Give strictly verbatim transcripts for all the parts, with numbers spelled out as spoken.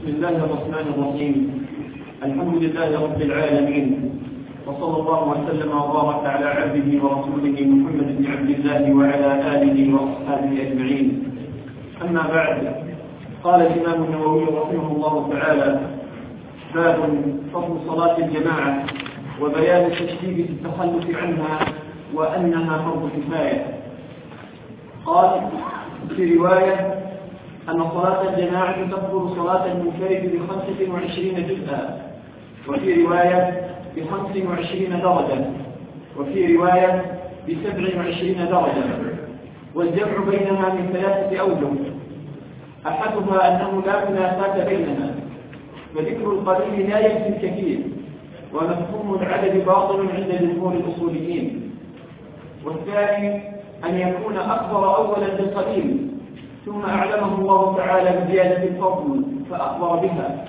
بسم الله الرحمن الرحيم. الحمد لله رب العالمين، وصلى الله وسلم وبارك على عبده ورسوله محمد بن عبد الله وعلى آله وأصحابه أجمعين. أما بعد، قال الإمام النووي رحمه الله تعالى: باب فضل صلاة الجماعة وبيان التشديد في التخلف عنها وأنها فرض كفاية. قال في رواية أن صلاة الجماعة تفضل صلاة المنفرد بخمسة وعشرين جزءا، وفي رواية بخمس وعشرين درجة، وفي رواية بسبع وعشرين درجة، والجمع بينها من ثلاثة أوجه: أحدها أنه لا منافاة بينها، فذكر القليل لا يكفي الكثير، ومفهوم العدد باطل عند جمهور الأصوليين. والثاني أن يكون أخبر أولا بالقليل ثم أعلمه الله تعالى بزيادة الفضل فأخبر بها.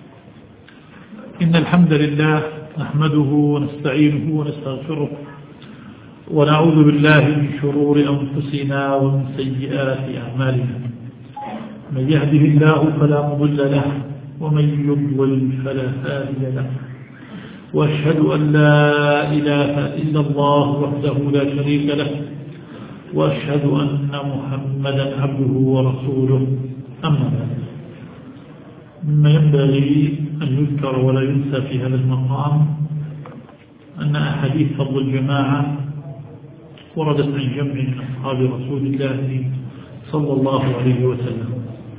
إن الحمد لله نحمده ونستعينه ونستغفره ونعوذ بالله من شرور أنفسنا ومن سيئات أعمالنا. من يهده الله فلا مضل له ومن يضلل فلا هادي له، وأشهد أن لا إله إلا الله وحده لا شريك له، وأشهد أن محمدا عبده ورسوله. أما بعد، مما ينبغي أن يذكر ولا ينسى في هذا المقام أن أحاديث فضل الجماعة وردت عن جمع من أصحاب رسول الله صلى الله عليه وسلم،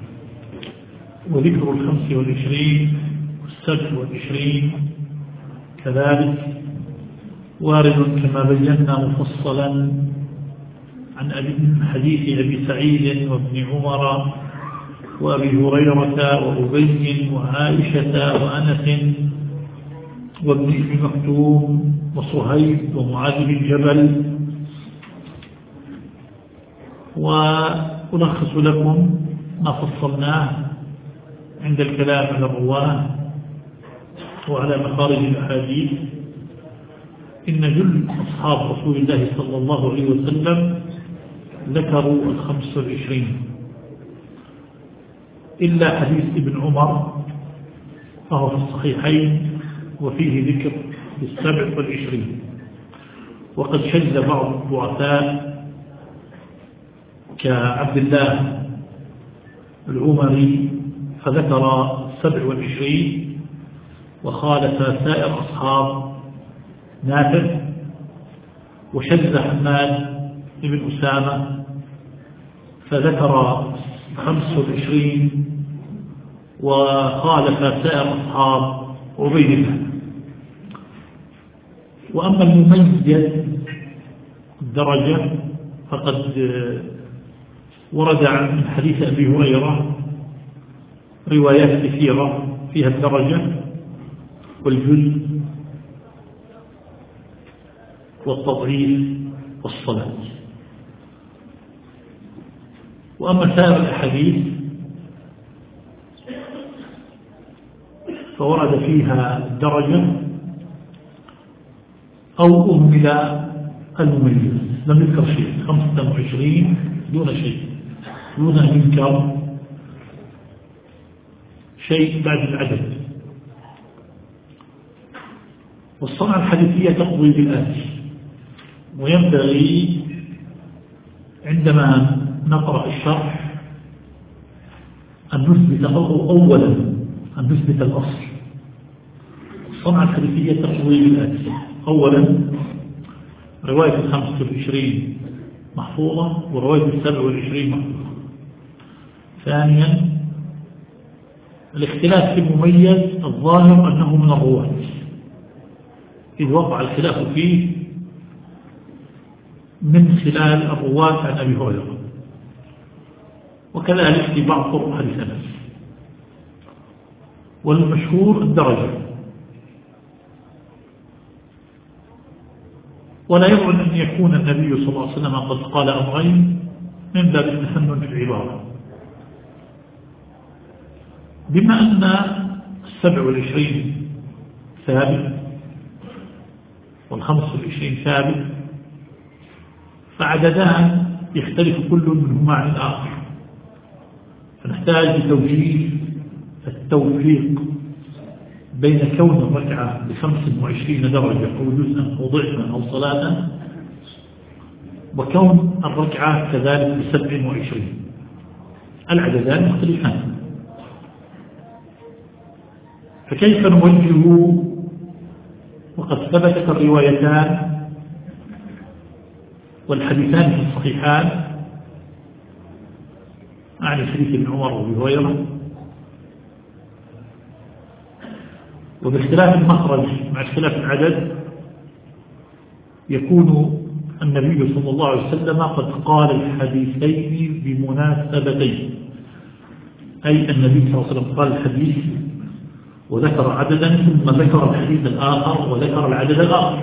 وذكر الخمس والعشرين والسبع والعشرين كذلك وارد كما بينا مفصلا عن حديث أبي سعيد وابن عمر وأبي هريرة وأبي وعائشة وأنس وابن ابن مكتوم وصهيب ومعاذ بن جبل. وألخص لكم ما فصلناه عند الكلام على الرواه وعلى مخارج الأحاديث. إن جل أصحاب رسول الله صلى الله عليه وسلم ذكروا الخمس والعشرين إلا حديث ابن عمر فهو في الصحيحين وفيه ذكر بالسبع والعشرين، وقد شذ بعض الضعفاء كعبد الله العمري فذكر السبع والعشرين، وخالف سائر أصحاب نافع، وشذ حماد ابن أسامة فذكر خمس والعشرين، وخالف سائر أصحاب عبيد الله. وأما المميز الدرجة فقد ورد عن حديث أبي هريرة روايات كثيرة فيها الدرجة والجزء والتضعيف والصلاة. وأما سائر الأحاديث فورد فيها الدرجة أو أهمل المميز، لم يذكر شيء، خمسة وعشرين دون شيء، دون أن يذكر شيء بعد العدد. والصنعة الحديثية تقضي بالآتي، وينبغي عندما نقرأ الشرح أن نثبت أولا أن نثبت الأصل. الصنعة الحديثية تقضي بالآتي: أولا رواية الخمس والعشرين محفوظة، ورواية السبع والعشرين محفوظة. ثانيا الاختلاف في المميز الظاهر أنه من الرواة، إذ وقع الخلاف فيه من خلال الرواة عن أبي هريرة، وكذلك في بعض طرق حديث أنس. والمشهور الدرجة، ولا يمكن أن يكون النبي صلى الله عليه وسلم قد قال أمرين من باب التفنن في العبارة. بما أن السبع والعشرين ثابت والخمس والعشرين ثابت، فعددان يختلف كل منهما عن الآخر، فنحتاج لتوجيه التوفيق بين كون الركعة بخمس وعشرين درجة أو جزءا أو ضعفا أو صلاة وكون الركعة كذلك بسبع وعشرين، العددان مختلفان، فكيف نوجه وقد ثبتت الروايتان والحديثان في الصحيحان عن حديث ابن عمر وابي هريرة، وباختلاف المخرج مع اختلاف العدد يكون النبي صلى الله عليه وسلم قد قال الحديثين بمناسبتين، أي النبي صلى الله عليه وسلم قال الحديث وذكر عددا ثم ذكر الحديث الآخر وذكر العدد الآخر.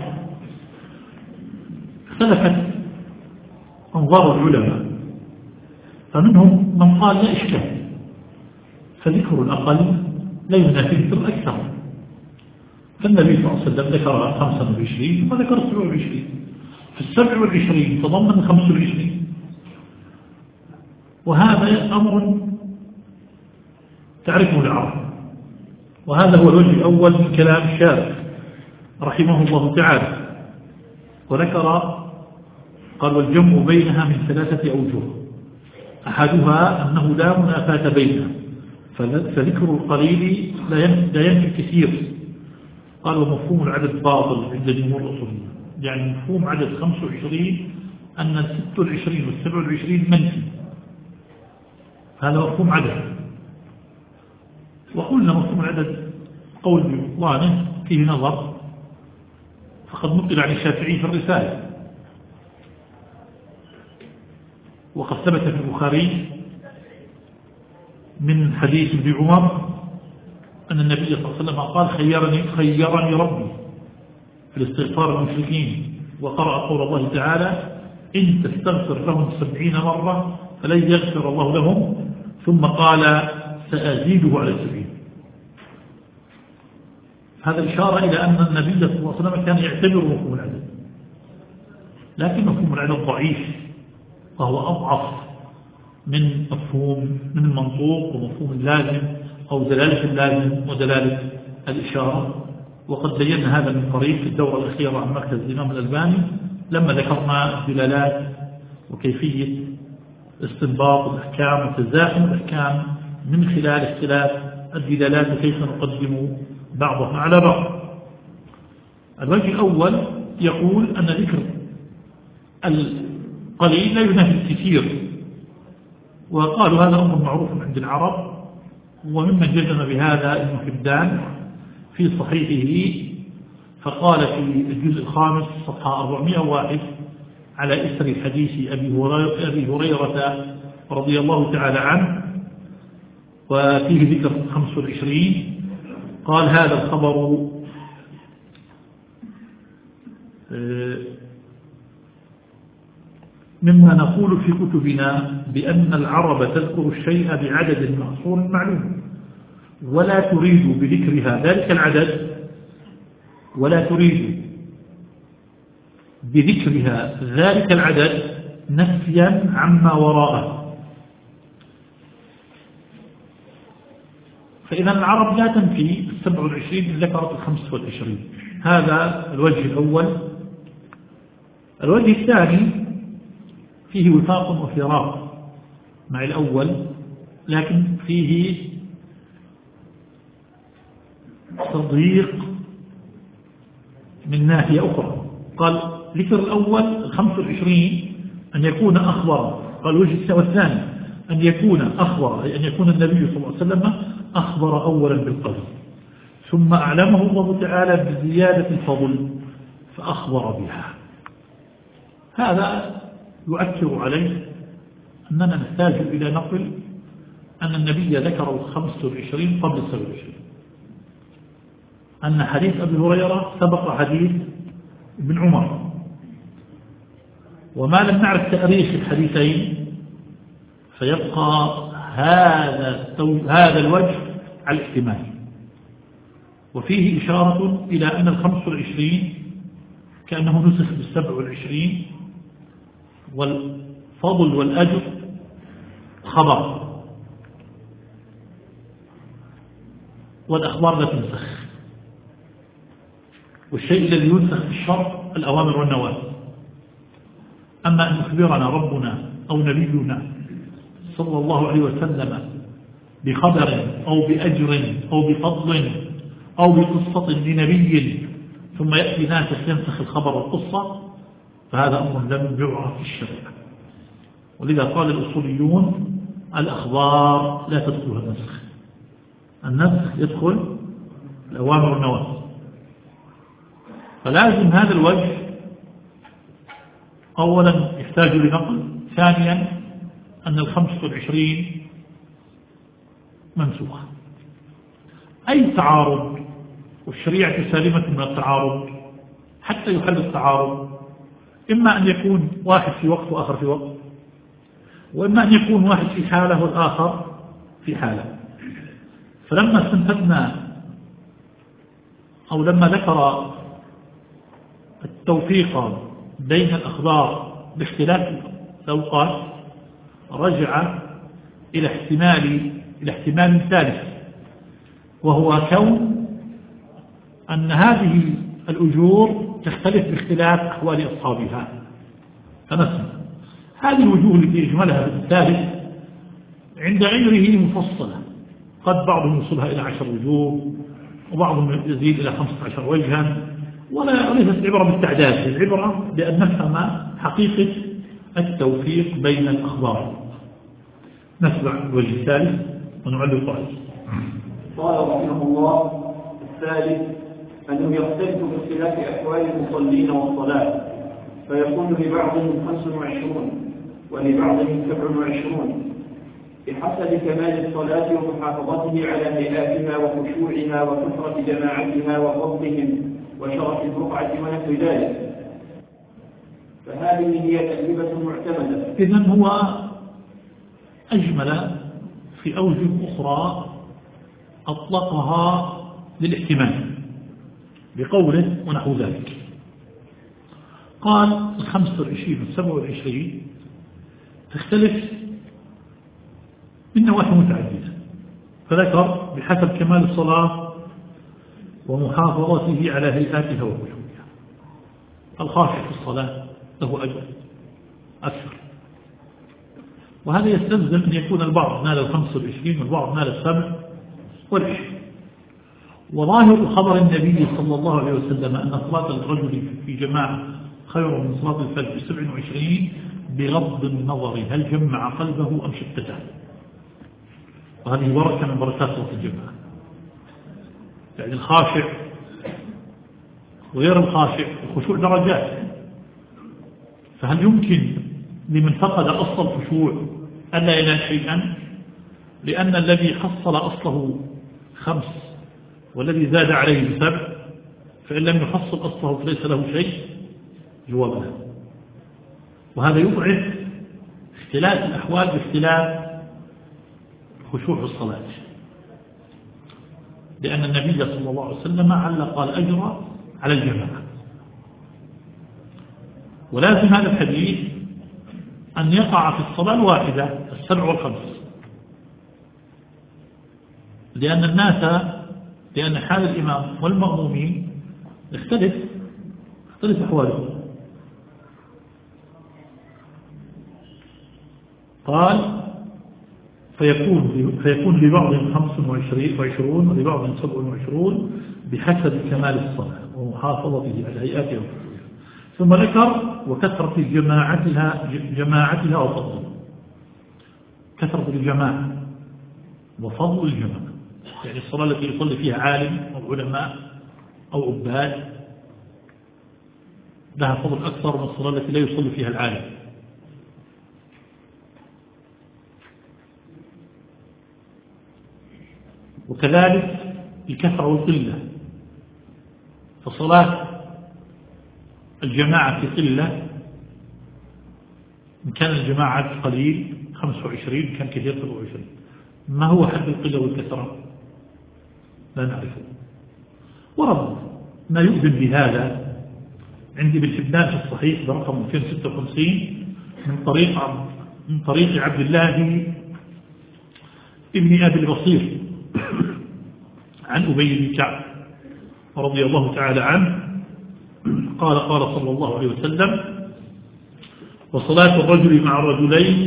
اختلفت أنظار العلماء، فمنهم من قال لا إشكال، فذكر الأقل لا ينافي ذكر الأكثر، فالنبي صلى الله عليه وسلم ذكر خمسة وعشرين ثم ذكر سبعة وعشرين، في السبع والعشرين تضمن خمس وعشرين، وهذا أمر تعرفه العرب، وهذا هو الوجه الأول من كلام الشارع رحمه الله تعالى، وذكر قال والجمع بينها من ثلاثة أوجه، أحدها أنه لا منافاة بينها، فذكر القليل لا ينفي الكثير، قال ومفهوم العدد باطل عند جمهور الأصوليين، يعني مفهوم عدد خمسة وعشرين أن الست والعشرين والسبع والعشرين منفي، هذا مفهوم عدد. وقلنا مفهوم العدد قول بطلانه فيه نظر، فقد نقل عن الشافعي في الرسالة، وقد ثبت في البخاري من حديث ابن عمر أن النبي صلى الله عليه وسلم قال خيرني, خيرني ربي في الاستغفار المشركين، وقرأ قول الله تعالى إن تستغفر لهم سبعين مرة فلن يغفر الله لهم، ثم قال سأزيده على السبعين. هذا إشارة إلى أن النبي صلى الله عليه وسلم كان يعتبر مفهوم العدد، لكن مفهوم العدد ضعيف، وهو أضعف من مفهوم من المنطوق ومفهوم اللازم أو دلالة اللازم ودلالة الإشارة، وقد بينا هذا من قريب في الدورة الأخيرة عن مركز الإمام الألباني لما ذكرنا الدلالات وكيفية استنباط الأحكام وتزاحم الأحكام من خلال اختلاف الدلالات وكيف نقدم بعضها على بعض. الوجه الأول يقول أن ذكر القليل لا ينافي الكثير، وقالوا هذا أمر معروف عند العرب، وممن جزم بهذا ابن حبان في صحيحه، فقال في الجزء الخامس صفحة أربعمائة وواحد على إثر حديث أبي هريرة رضي الله تعالى عنه وفيه ذكر خمس وعشرين، قال هذا الخبر مما نقول في كتبنا بأن العرب تذكر الشيء بعدد محصور معلوم، ولا تريد بذكرها ذلك العدد ولا تريد بذكرها ذلك العدد نفيا عما وراءه، فإذا العرب لا تنفي السبع والعشرين ذكرت الخمس والعشرين. هذا الوجه الأول. الوجه الثاني فيه وفاق وفراق مع الأول، لكن فيه تضييق من ناحية أخرى. قال ذكر الأول الخمس والعشرين أن يكون أخبر، قال الوجه الثاني أن يكون أخبر، أي أن يكون النبي صلى الله عليه وسلم أخبر أولا بالقدر، ثم أعلمه الله تعالى بزيادة الفضل فأخبر بها. هذا يؤثر عليه أننا نحتاج إلى نقل أن النبي ذكر الخمس والعشرين قبل السبع والعشرين، أن حديث أبي هريرة سبق حديث ابن عمر، وما لم نعرف تاريخ الحديثين فيبقى هذا هذا الوجه على الاحتمال. وفيه إشارة إلى أن الخمس والعشرين كأنه نسخ بالسبع والعشرين، والفضل والأجر خبر. والأخبار لا تنسخ، والشيء الذي ينسخ في الشرع الأوامر والنواهي. أما أن يخبرنا ربنا أو نبينا صلى الله عليه وسلم بخبر أو بأجر أو بفضل أو بقصة لنبي ثم يأتي ناسخ ينسخ الخبر والقصة، فهذا أمر لم يعرف في الشريعة. ولذا قال الأصوليون الأخبار لا تدخلها النسخ، النسخ يدخل الأوامر والنواهي. فلازم هذا الوجه أولا يحتاج لنقل، ثانيا أن الخمسة والعشرين منسوخة. أي تعارض، والشريعة سالمة من التعارض حتى يحل التعارض، إما أن يكون واحد في وقت وآخر في وقت، وإما أن يكون واحد في حالة والآخر في حالة. فلما استنتجنا أو لما ذكر التوفيق بين الأخبار باختلاف الأوقات رجع إلى احتمال إلى احتمال ثالث، وهو كون أن هذه الأجور تختلف باختلاف أحوال أصحابها. فنسمع هذه الوجوه التي يجملها الثالث عند غيره مفصلة، قد بعضهم يوصلها إلى عشر وجوه وبعضهم يزيد إلى خمسة عشر وجها، ولا ليست العبرة بالتعداد، العبرة بأن نفهم حقيقة التوفيق بين الأخبار. نسمع الوجه الثالث ونعلق عليه. قال رحمه الله: الثالث أنه يختلف باختلاف أحوال المصلين والصلاة، فيكون لبعضهم خمس وعشرون ولبعضهم سبع وعشرون بحسب كمال الصلاة ومحافظته على هيئاتها وخشوعها وكثرة جماعتها وفضلهم وشرف البقعة ونحو ذلك. فهذه هي تجربة معتمدة. إذن هو أجمل في أوجه أخرى أطلقها للاحتمال بقوله ونحو ذلك. قال الخمسة والعشرين والسبع والعشرين تختلف من نواحي متعددة، فذكر بحسب كمال الصلاة ومحافظته على هيئاتها وخشوعها. الخاشع في الصلاة له أجر أكثر، وهذا يستلزم أن يكون البعض نال الخمسة والعشرين والبعض نال السبع والعشرين. وظاهر خبر النبي صلى الله عليه وسلم أن صلاة الرجل في جماعة خير من صلاة الفجر سبع وعشرين بغض النظر هل جمع قلبه أم شتته، وهذه بركة من بركات صلاة الجماعة. يعني الخاشع وغير الخاشع الخشوع درجات، فهل يمكن لمن فقد أصل الخشوع ألا ينال شيئا؟ لأن الذي حصل أصله خمس والذي زاد عليه بسبع، فإن لم يحصل أصله فليس له شيء جواب له. وهذا يبعث اختلاف الأحوال باختلاف خشوع الصلاة، لأن النبي صلى الله عليه وسلم علق الأجر على الجماعة. ولازم هذا الحديث أن يقع في الصلاة الواحدة السبع والخمس، لأن الناس لأن حال الإمام والمأمومين يختلف يختلف أحوالهم. قال فيكون فيكون لبعضهم خمس وعشرون ولبعضهم سبع وعشرون بحسب كمال الصلاة ومحافظته على هيئاتها وخشوعها. ثم ذكر وكثرة جماعتها جماعتها وفضلها، كثرة الجماعة وفضل الجماعة، يعني الصلاة التي يصلي فيها عالم أو علماء أو عباد لها فضل أكثر من الصلاة التي لا يصلي فيها العالم. وكذلك الكثرة والقلة، فصلاة الجماعة في قلة، إن كان الجماعة قليل خمسة وعشرين كان كثير سبعة وعشرين. ما هو حد القلة والكثرة؟ لا نعرفه. ورد ما يؤذن بهذا عندي بالحبان في الصحيح برقم مئتين وستة وخمسين من طريق من طريق عبد الله ابن أبي البصير عن أبي بن كعب رضي الله تعالى عنه قال قال صلى الله عليه وسلم: وصلاة الرجل مع رجلين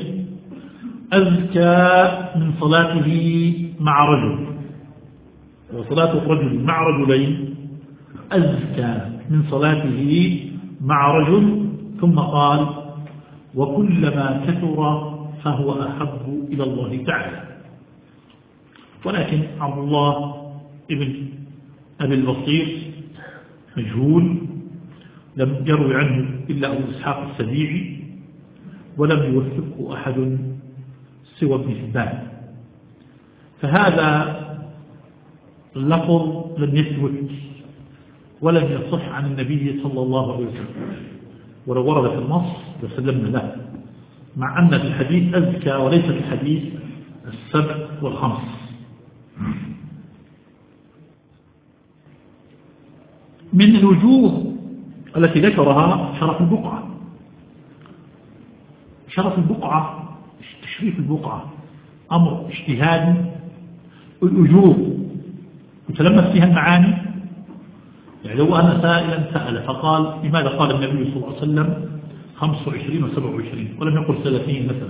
أزكى من صلاته مع رجل. وصلاة الرجل مع رجلين أزكى من صلاته مع رجل. ثم قال: وكلما كثر فهو أحب إلى الله تعالى. ولكن عبد الله ابن أبي البصير مجهول، لم يروي عنه إلا أبو إسحاق السبيعي، ولم يوثقه أحد سوى ابن حبان. فهذا اللفظ لم يثبت ولم يصح عن النبي صلى الله عليه وسلم، ولو ورد في النص لسلمنا له، مع أن في الحديث أزكى وليس في الحديث السبع والخمس. من الوجوه التي ذكرها شرف البقعة. شرف البقعة، تشريف البقعة أمر اجتهادي. الوجوه يتلمس فيها المعاني. يعني لو أنا سائلا سأل فقال: لماذا قال النبي صلى الله عليه وسلم خمس وعشرين وسبع وعشرين ولم يقل ثلاثين مثلا؟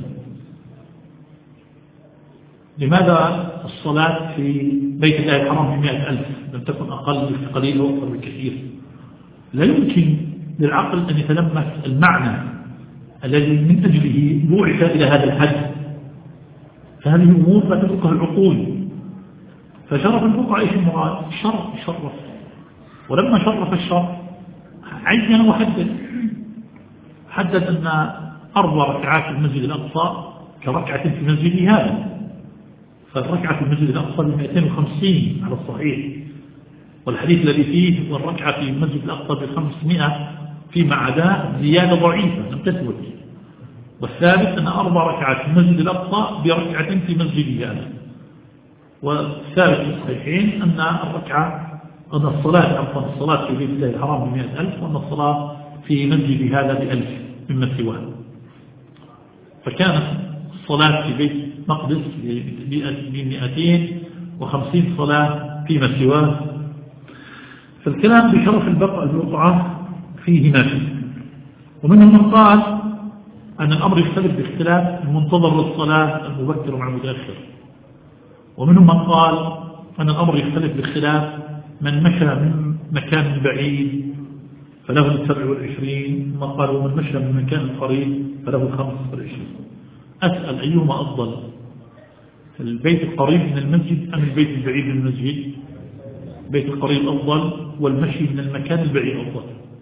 لماذا الصلاة في بيت الله الحرام بمئة ألف لم تكن أقل بقليل أو أكثر بكثير؟ لا يمكن للعقل أن يتلمس المعنى الذي من أجله بعث إلى هذا الحد. فهذه أمور لا تدركها العقول. فشرف البقعة إيش المراد؟ شرف يشرف. ولما شرف الشرف عين وحدد حدد أن أربع ركعات في المسجد الأقصى كركعة في مسجد هذا. فالركعة في المسجد الأقصى ب مئتين وخمسين على الصحيح، والحديث الذي فيه والركعة في المسجد الأقصى ب خمسمائة فيما عداه زيادة ضعيفة لم تثبت. والثالث أن أربع ركعات في المسجد الأقصى بركعة في مسجد هذا. والثالث في الصحيحين أن الركعة أن الصلاة عفوا الصلاة في بيت الله الحرام بمئة ألف، وأن الصلاة في مسجد هذا بألف مما سواه. فكانت الصلاة في بيت مقدس بمئتين وخمسين صلاة فيما سواه. فالكلام بشرف البقعة فيه ناشئ. ومنهم من قال أن الأمر يختلف باختلاف المنتظر للصلاة المبكر مع المتأخر. ومنهم من قال أن الأمر يختلف باختلاف من مشى من مكان بعيد فله السبع والعشرين، ثم قالوا من مشى من مكان قريب فله الخمس والعشرين. أسأل أيهما أفضل، البيت القريب من المسجد أم البيت البعيد من المسجد؟ البيت القريب أفضل، والمشي من المكان البعيد أفضل.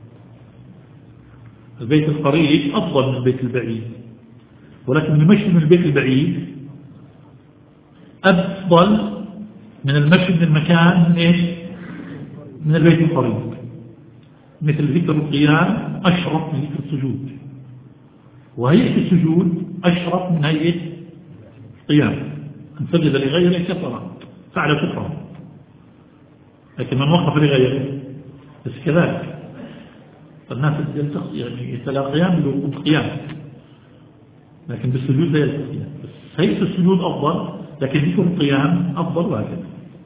البيت القريب أفضل من البيت البعيد، ولكن المشي من البيت البعيد أفضل من المشي من المكان من إيش؟ من البيت القريب. مثل ذكر القيام أشرف من ذكر السجود، وهيئة السجود أشرف من هيئة القيام. أن سجد لغيره كفر فعل كفرا، لكن من وقف لغيره بس كذلك. فالناس يعني يتلاقيان بوقوف القيام، لكن بالسجود لا يلتقيان. بس هيئة السجود أفضل، لكن ذكر القيام أفضل، وهكذا.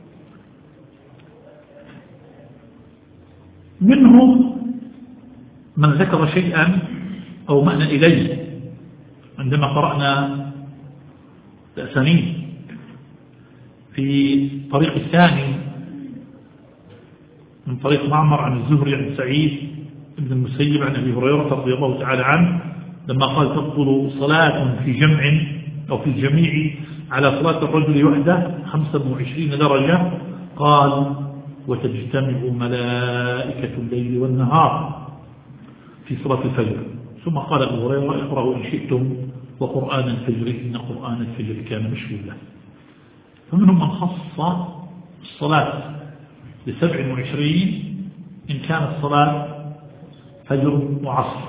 منهم من ذكر شيئا أو معنى إليه عندما قرأنا الأسانيد في طريق الثاني من طريق معمر عن الزهري عن سعيد بن المسيب عن أبي هريرة رضي الله تعالى عنه لما قال: تفضل صلاة في جمع أو في الجميع على صلاة الرجل وحده خمسة وعشرين درجة. قال: وتجتمع ملائكة الليل والنهار في صلاة الفجر. ثم قال أبو هريرة: اقرأوا إن شئتم وقرآن الفجر إن قرآن الفجر كان مشهودا. فمنهم من خص الصلاة بسبع وعشرين إن كانت الصلاة فجر وعصر،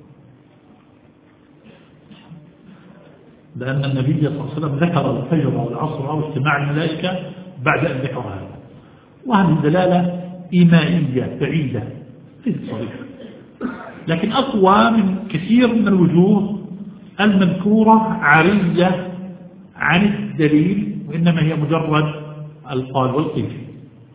لأن النبي صلى الله عليه وسلم ذكر الفجر والعصر أو اجتماع الملائكة بعد أن ذكر هذا. وهذه دلالة إيمائية بعيدة ليست صريحة، لكن أقوى من كثير من الوجوه المذكورة عارية عن الدليل، وإنما هي مجرد القال والقيل.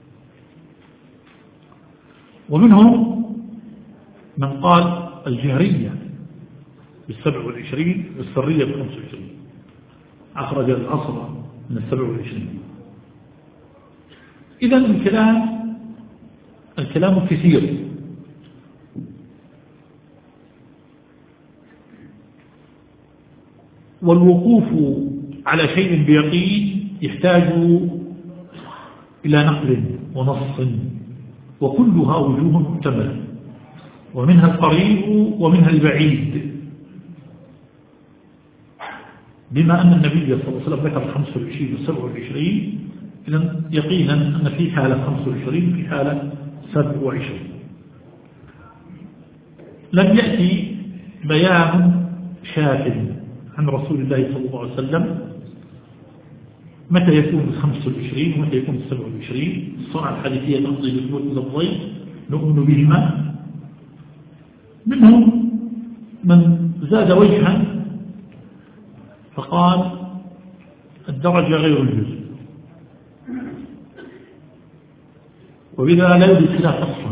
ومنهم من قال الجهرية بالسبع والعشرين والسرية بالخمس والعشرين، أخرج الأصل من السبع والعشرين. إذن الكلام الكلام كثير، والوقوف على شيء بيقين يحتاج إلى نقل ونص، وكلها وجوه محتملة، ومنها القريب ومنها البعيد، بما أن النبي صلى الله عليه وسلم ذكر الخمس والعشرين والسبع والعشرين، إذن يقينا أن في حالة خمس والعشرين في حالة سبع وعشرين. لم يأتي بيان شاف عن رسول الله صلى الله عليه وسلم متى يكون الخمس والعشرين ومتى يكون السبع والعشرين. الصنعة الحديثية تقضي بثبوت لفظين نؤمن بهما. منهم من زاد وجها فقال الدرجة غير الجزء، وبذا لا يوجد خلاف أصلا.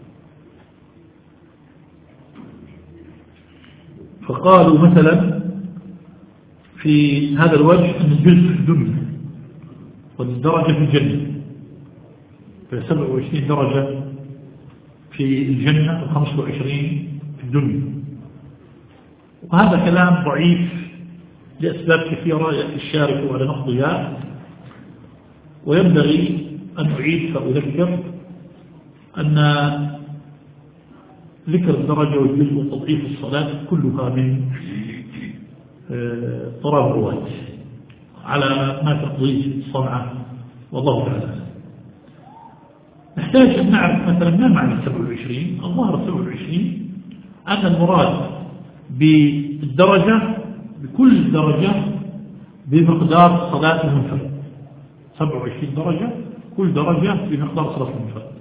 فقالوا مثلا في هذا الوجه أن الجزء في الدنيا والدرجة في الجنة، فسبع وعشرين درجة في الجنة وخمس وعشرين في الدنيا. وهذا كلام ضعيف لأسباب كثيرة الشارك على نقضها، وينبغي أن أعيد فأذكر أن ذكر الدرجة والجزء وتضعيف الصلاة كلها من طراب الرواة على ما تقضيه الصنعة، والله تعالى. نحتاج أن نعرف مثلا ما معنى السبع والعشرين. الظاهر السبع والعشرين أن المراد بالدرجة بكل درجة بمقدار صلاة المنفرد. سبع وعشرين درجة كل درجة بمقدار صلاة المنفرد،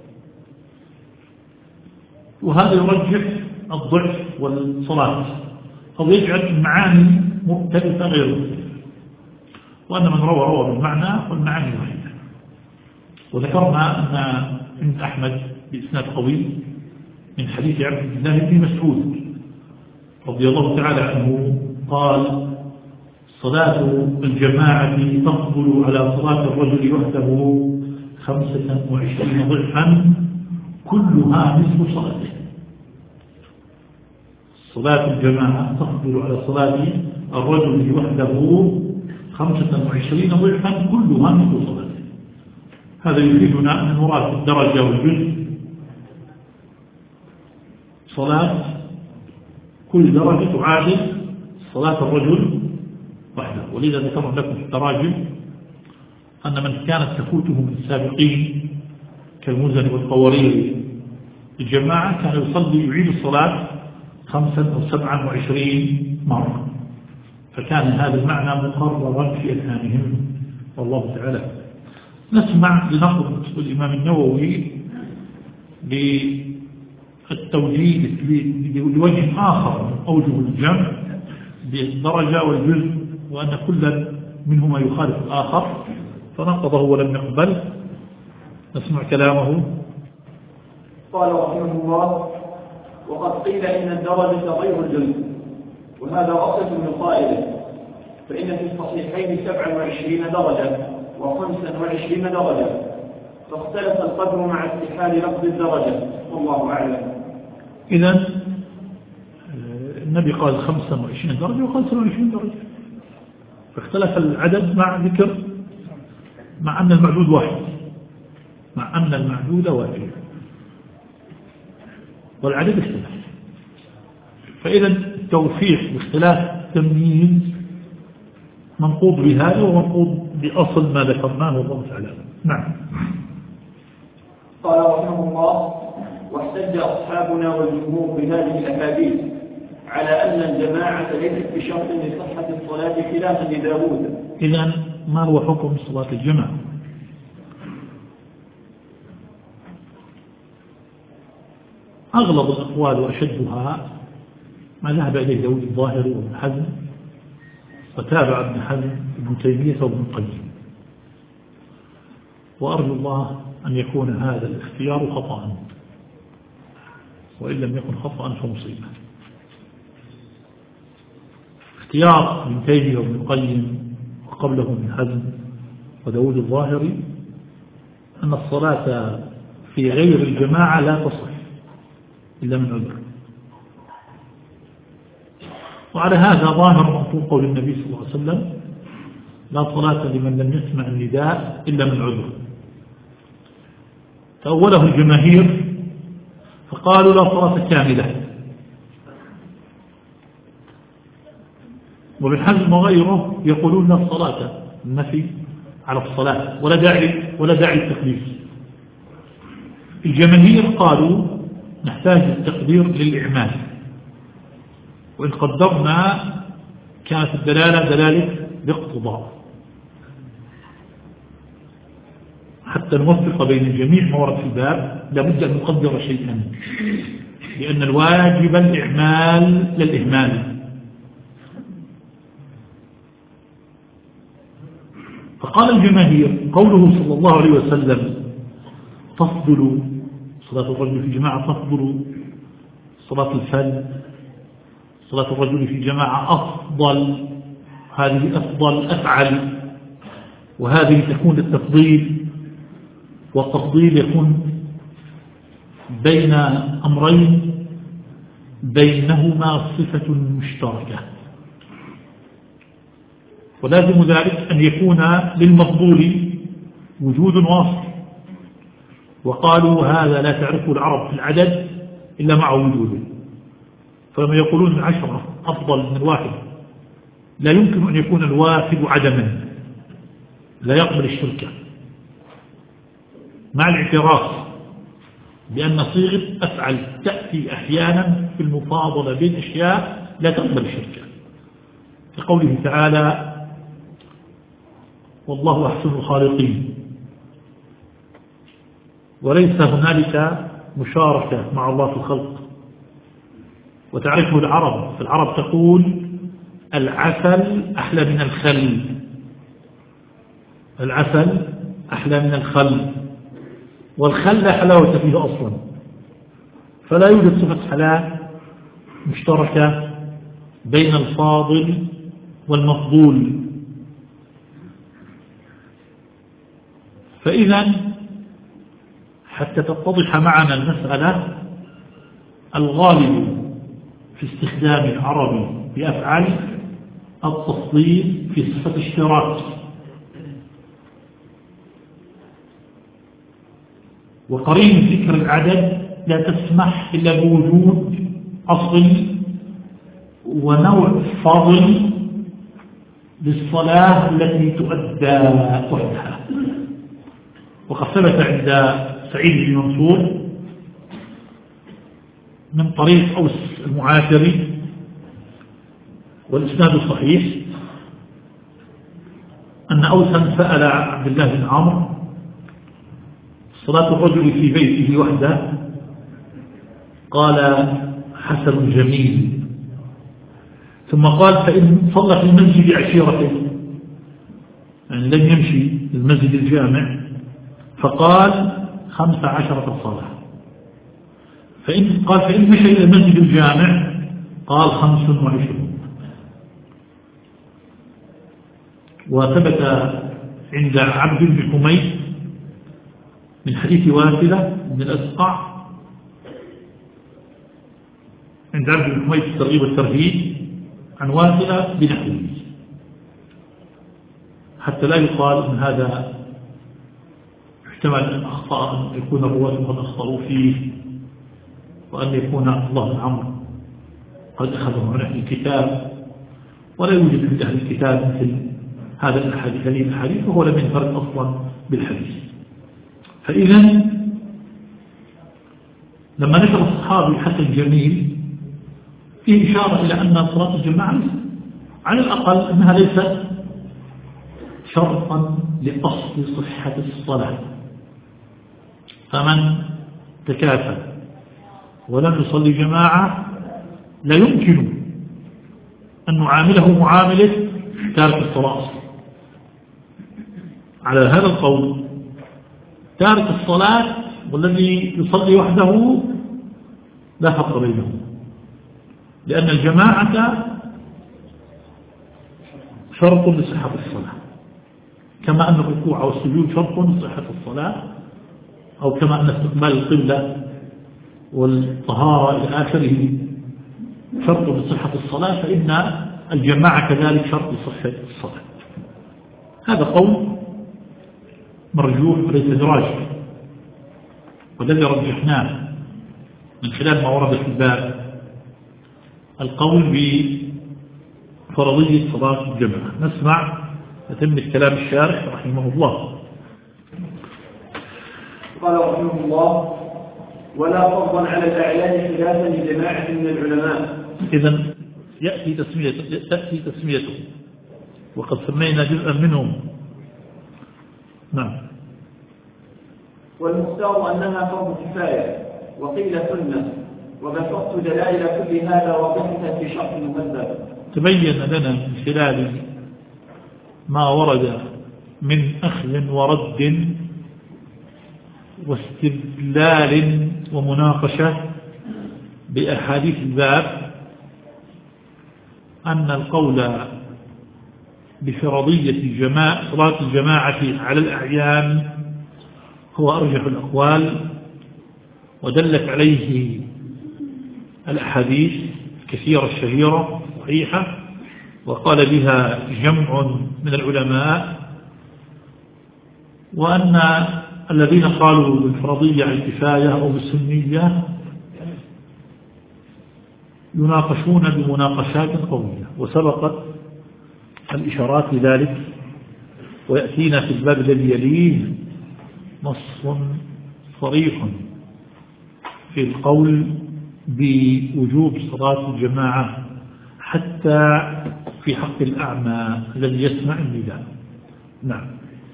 وهذا يرجح الضعف والصلاة أو يجعل المعاني مختلفة غير مختلفة، وأن من روى روى بالمعنى والمعاني واحدة. وذكرنا أن عند أحمد بإسناد قوي من حديث عبد الله بن مسعود رضي الله تعالى عنه قال صلاة الجماعة تفضل على صلاة الرجل وحده خمسة وعشرين ضعفا كلها مثل صلاته. صلاة الجماعة تفضل على صلاة الرجل وحده خمسة وعشرين ضعفا كلها مثل صلاته. هذا يفيدنا أن المراد الدرجة والجزء صلاة كل درجة تعادل صلاة الرجل وحده. ولذا ذكرنا لكم في التراجم أن من كانت تفوته من السابقين كالمزني والقوارير الجماعة كان يصلي يعيد الصلاة خمسا أو سبعا وعشرين مرة، فكان هذا المعنى مقررا في أذهانهم، والله تعالى. نسمع لنقل الإمام النووي بالتوجيه لوجه آخر من أوجه الجمع بالدرجة والجزء، وأن كل منهما يخالف الآخر، فنقضه ولم يقبل. نسمع كلامه. قال رحمه الله: وقد قيل إن الدرجة غير الجزء، وهذا أصل من القائلة، فإن في الصحيحين سبعا وعشرين درجة وخمسا وعشرين درجة، فاختلف القدر مع استحال لفظ الدرجة، والله أعلم. إذن النبي قال خمسا وعشرين درجة وخمسا وعشرين درجة، فاختلف العدد مع ذكر مع أن المعدود واحد مع أن المعدود واحد والعدد اختلف. فإذا التوفيق باختلاف تمييز منقوض بهذا ومنقوض بأصل ما ذكرناه، والله تعالى. نعم. قال رحمه الله: واحتج أصحابنا والجمهور بهذه الأحاديث على أن الجماعة ليست بشرط لصحة الصلاة خلافا لداود. إذن ما هو حكم صلاة الجماعة؟ أغلب الأقوال وأشدها ما ذهب إليه داود الظاهري وابن حزم، وتابع ابن حزم ابن تيمية وابن القيم، وأرجو الله أن يكون هذا الاختيار خطأ، وإن لم يكن خطأ فمصيبة. اختيار ابن تيمية وابن القيم وقبله ابن حزم وداود الظاهري أن الصلاة في غير الجماعة لا تصح إلا من عذر، وعلى هذا ظاهر منطوق قول النبي صلى الله عليه وسلم: لا صلاة لمن لم يسمع النداء إلا من عذر. تأوله الجماهير فقالوا لا صلاة كاملة، وابن حزم وغيره يقولون لا صلاة، النفي على الصلاة ولا داعي ولا داعي التكليف. الجماهير قالوا نحتاج التقدير للإعمال، وإن قدرنا كانت الدلالة دلالة باقتضاء حتى نوفق بين الجميع ما ورد في الباب. لابد أن نقدر شيئا، لأن الواجب الإعمال للإهمال. فقال الجماهير قوله صلى الله عليه وسلم: تفضل صلاة الرجل في جماعة، تفضل صلاة الفرد، صلاة الرجل في جماعة أفضل، هذه أفضل أفعل، وهذه تكون للتفضيل، والتفضيل يكون بين أمرين بينهما صفة مشتركة، ولازم ذلك أن يكون للمفضول وجود واصل. وقالوا هذا لا تعرفه العرب في العدد إلا مع وجوده، فلما يقولون عشرة أفضل من الواحد لا يمكن أن يكون الواحد عدما، لا يقبل الشركة، مع الاعتراف بأن صيغة أفعل تأتي أحيانا في المفاضلة بين أشياء لا تقبل الشركة، كقوله تعالى: والله أحسن الخالقين. وليس هنالك مشاركة مع الله في الخلق، وتعرفه العرب، فالعرب تقول: العسل أحلى من الخل، العسل أحلى من الخل، والخل لا حلاوة فيه أصلا، فلا يوجد صفة حلاوة مشتركة بين الفاضل والمفضول. فإذا حتى تتضح معنا المسألة، الغالب في استخدام العربي بأفعال التفضيل في صفة اشتراك، وقرين ذكر العدد لا تسمح إلا بوجود أصل ونوع فاضل للصلاة التي تؤدى وحدها. وقد ثبت عند سعيد بن منصور من طريق أوس المعافري والإسناد الصحيح أن أوسا سأل عبد الله بن عمرو: صلاة الرجل في بيته وحده؟ قال: حسن جميل. ثم قال: فإن صلى في المسجد عشيرته، يعني لم يمشي للمسجد الجامع، فقال: خمس عشرة صلاة. فإن قال: فإن مشي إلى المسجد الجامع، قال: خمس وعشرون. وثبت عند عبد بن حميد من حديث واثلة بن الأسقع، عند عبد بن حميد الترغيب والترهيب عن واثلة بنحوه، حتى لا يقال ان هذا احتمل ان اخطأ، ان يكون الرواة قد اخطأوا فيه، وان يكون الله بن عمرو قد اخذه عن اهل الكتاب، ولا يوجد عند اهل الكتاب مثل هذا الحديث، هذه الحديث، وهو لم ينفرد اصلا بالحديث. فاذا لما نشر الصحابي حسن جميل فيه إشارة إلى أن صلاة الجماعة على الأقل أنها ليست شرطا لأصل صحة الصلاة، فمن تكافل ولم يصلي جماعة لا يمكن أن نعامله معاملة تارك الصلاة. على هذا القول تارك الصلاة والذي يصلي وحده لا فرق بينهم، لأن الجماعة شرط لصحة الصلاة، كما أن الركوع والسجود شرط لصحة الصلاة، أو كما أن استقبال القبلة والطهارة إلى آخره شرط لصحة الصلاة، فإن الجماعة كذلك شرط لصحة الصلاة. هذا قول مرجوح وليس دراجة، والذي رجحناه من خلال ما ورد في الباب القول بفرضية صلاة الجماعة. نسمع يتم الكلام الشارح رحمه الله. قال رحمه الله: ولا فضلا على الأعيان خلافا لجماعة من العلماء. إذن يأتي تسميته تأتي تسميته وقد سمينا جزءا منهم. نعم. والمختار أنها فرض كفاية وقيل سنة، وبسطت دلائل كل هذا واضحة في شرح المهذب. تبين لنا من خلال ما ورد من أخذ ورد واستدلال ومناقشة بأحاديث الباب أن القول بفرضية جماعة صلاة الجماعة على الأعيان هو أرجح الأقوال، ودلت عليه الأحاديث الكثيرة الشهيرة صحيحة وقال بها جمع من العلماء، وأن الذين قالوا بالفرضية على الكفاية أو بالسنية يناقشون بمناقشات قوية، وسبقت الإشارات لذلك، ويأتينا في الباب الذي يليه نص صريح في القول بوجوب صلاة الجماعة حتى في حق الأعمى الذي يسمع النداء. نعم.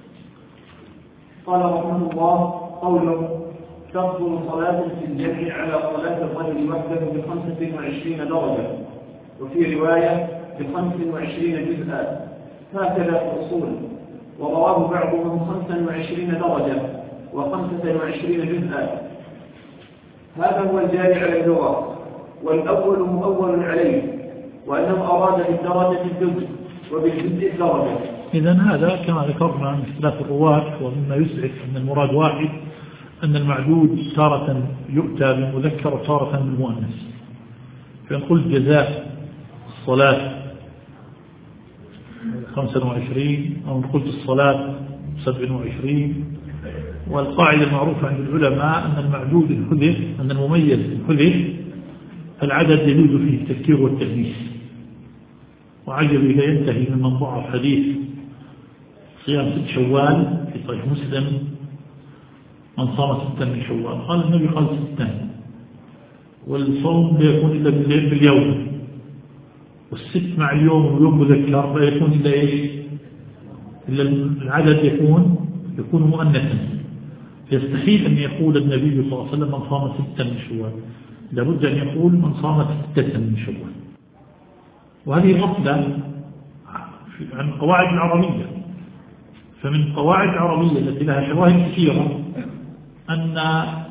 قال رحمه الله: قوله: تفضل صلاة في الجمع على صلاة الرجل وحده بخمسة وعشرين درجة، وفي رواية بخمس وعشرين جزءا، هكذا في الأصول، ورواه بعضهم خمسا وعشرين درجة وخمسة وعشرين جزءا. هذا هو الجاري على اللغة، والأول مؤول عليه، وأنه أراد بالدرجة الجزء وبالجزء الدرجة. إذن هذا كما ذكرنا من اختلاف الرواة، ومما يسعف أن المراد واحد، أن المعدود تارة يؤتى بالمذكر وتارة بالمؤنث. فإن قلت جزاء الصلاة خمسة وعشرين أو قلت الصلاة سبع وعشرين، والقاعدة المعروفة عند العلماء أن المعدود الحذف، أن المميز الحذف العدد يجوز فيه التذكير والتأنيث. وعجب إذا ينتهي من منظور حديث صيام ست شوال في صحيح مسلم: من صام ستا من شوال، قال النبي قال ستا، والصوم لا يكون إلا باليوم، والست مع اليوم ويوم مذكر لا يكون إلا إيش؟ إلا العدد يكون يكون مؤنثا. يستحيل أن يقول النبي صلى الله عليه وسلم من صام ستا من شوال، لابد أن يقول من صام ستة من شوال. وهذه غفلة عن قواعد العربية. فمن القواعد العربية التي لها شواهد كثيرة أن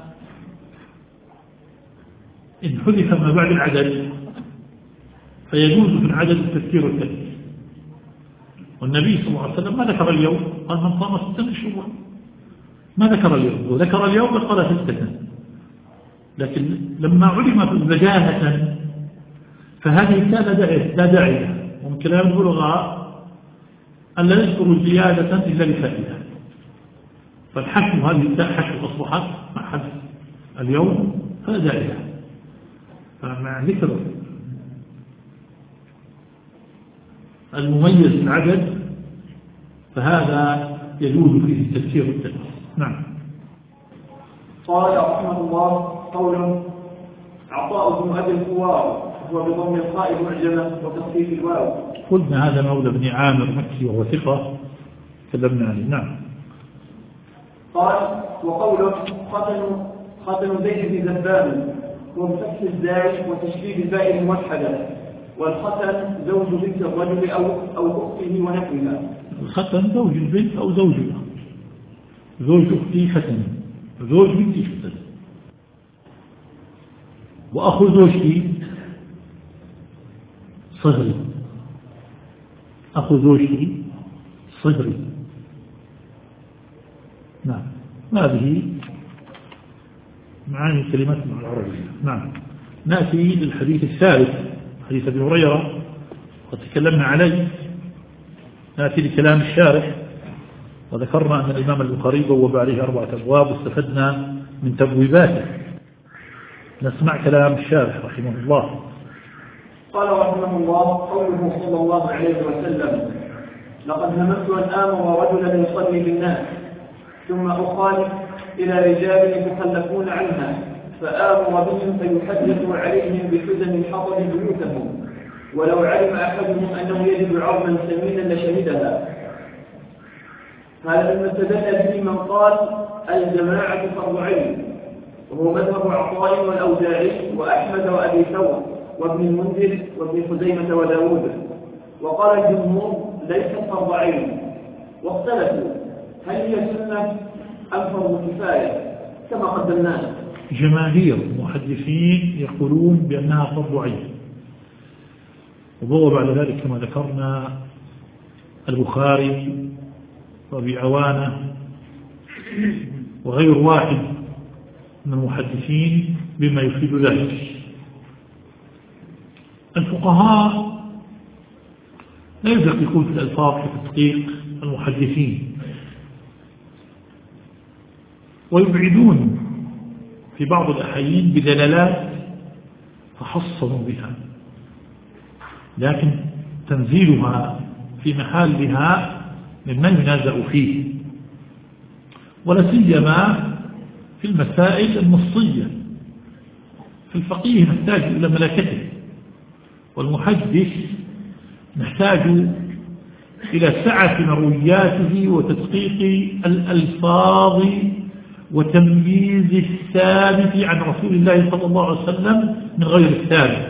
إن حذف ما بعد العدد فيجوز في العدد التذكير والتأنيث. والنبي صلى الله عليه وسلم ما ذكر اليوم، قال من صام ستة من شوال، ما ذكر اليوم، وذكر اليوم قال ستة. لكن لما علم بداهة فهذه لا داعي، ومن كلام البلغاء أن لا يذكر زيادة إلا لفائدة، فالحشو هذه التاء حشو أصبحت مع حذف اليوم فلا داعي، فمع ذكر المميز العدد فهذا يجوز فيه التفسير والتأنيث. نعم. قال رحمه الله: قوله: عطاء بن أبي الخوار هو بضم الخاء معجمة وتخفيف الواو. قلنا هذا مولى بن عامر مكي وهو ثقة، تكلمنا عليه. نعم. قال: وقوله: ختن ختن زيد بن زبان هو بفتح الزاي وتشديد الباء الموحدة، والختن زوج بنت الرجل أو أو أخته ونحوها. الختن زوج البنت أو زوجها، زوج أختي ختن، زوج بنتي ختن. وأخو زوجتي صهري، أخو زوجتي صهري. نعم، هذه معاني كلمات العربية. نعم. نأتي للحديث الثالث، حديث أبي هريرة قد تكلمنا عليه. نأتي لكلام الشارح، وذكرنا أن الإمام البخاري بوب عليه أربعة أبواب واستفدنا من تبويباته. نسمع كلام الشارح رحمه الله. قال رحمه الله: قوله صلى الله عليه وسلم: لقد هممت أن آمر رجلا يصلي بالناس ثم أخالف إلى رجال يتخلفون عنها فآمر بهم فيحدث عليهم بحزن الحطب بيوتهم، ولو علم أحدهم أنه يجد عظما ثمينا لشهدها. هذا مما استدل به من قال الجماعة فرض عين، وهو مذهب عطاء والأوزاعي وأحمد وأبي ثور وابن المنذر وابن خزيمة وداود. وقال الجمهور ليست فرض عين، واختلفوا هل هي سنة أم فرض كفاية كما قدمناه. جماهير المحدثين يقولون بأنها فرض عين، وضوى بعد ذلك كما ذكرنا البخاري وأبي عوانة وغير واحد من المحدثين بما يفيد ذلك. الفقهاء لا يدققون في الألفاظ في تدقيق المحدثين، ويبعدون في بعض الأحيان بدلالات تحصنوا بها، لكن تنزيلها في محلها مما ينازع فيه، ولا سيما في المسائل النصية. فالفقيه نحتاج إلى ملكته، والمحدث نحتاج إلى سعة مروياته وتدقيق الألفاظ وتمييز الثابت عن رسول الله صلى الله عليه وسلم من غير الثابت.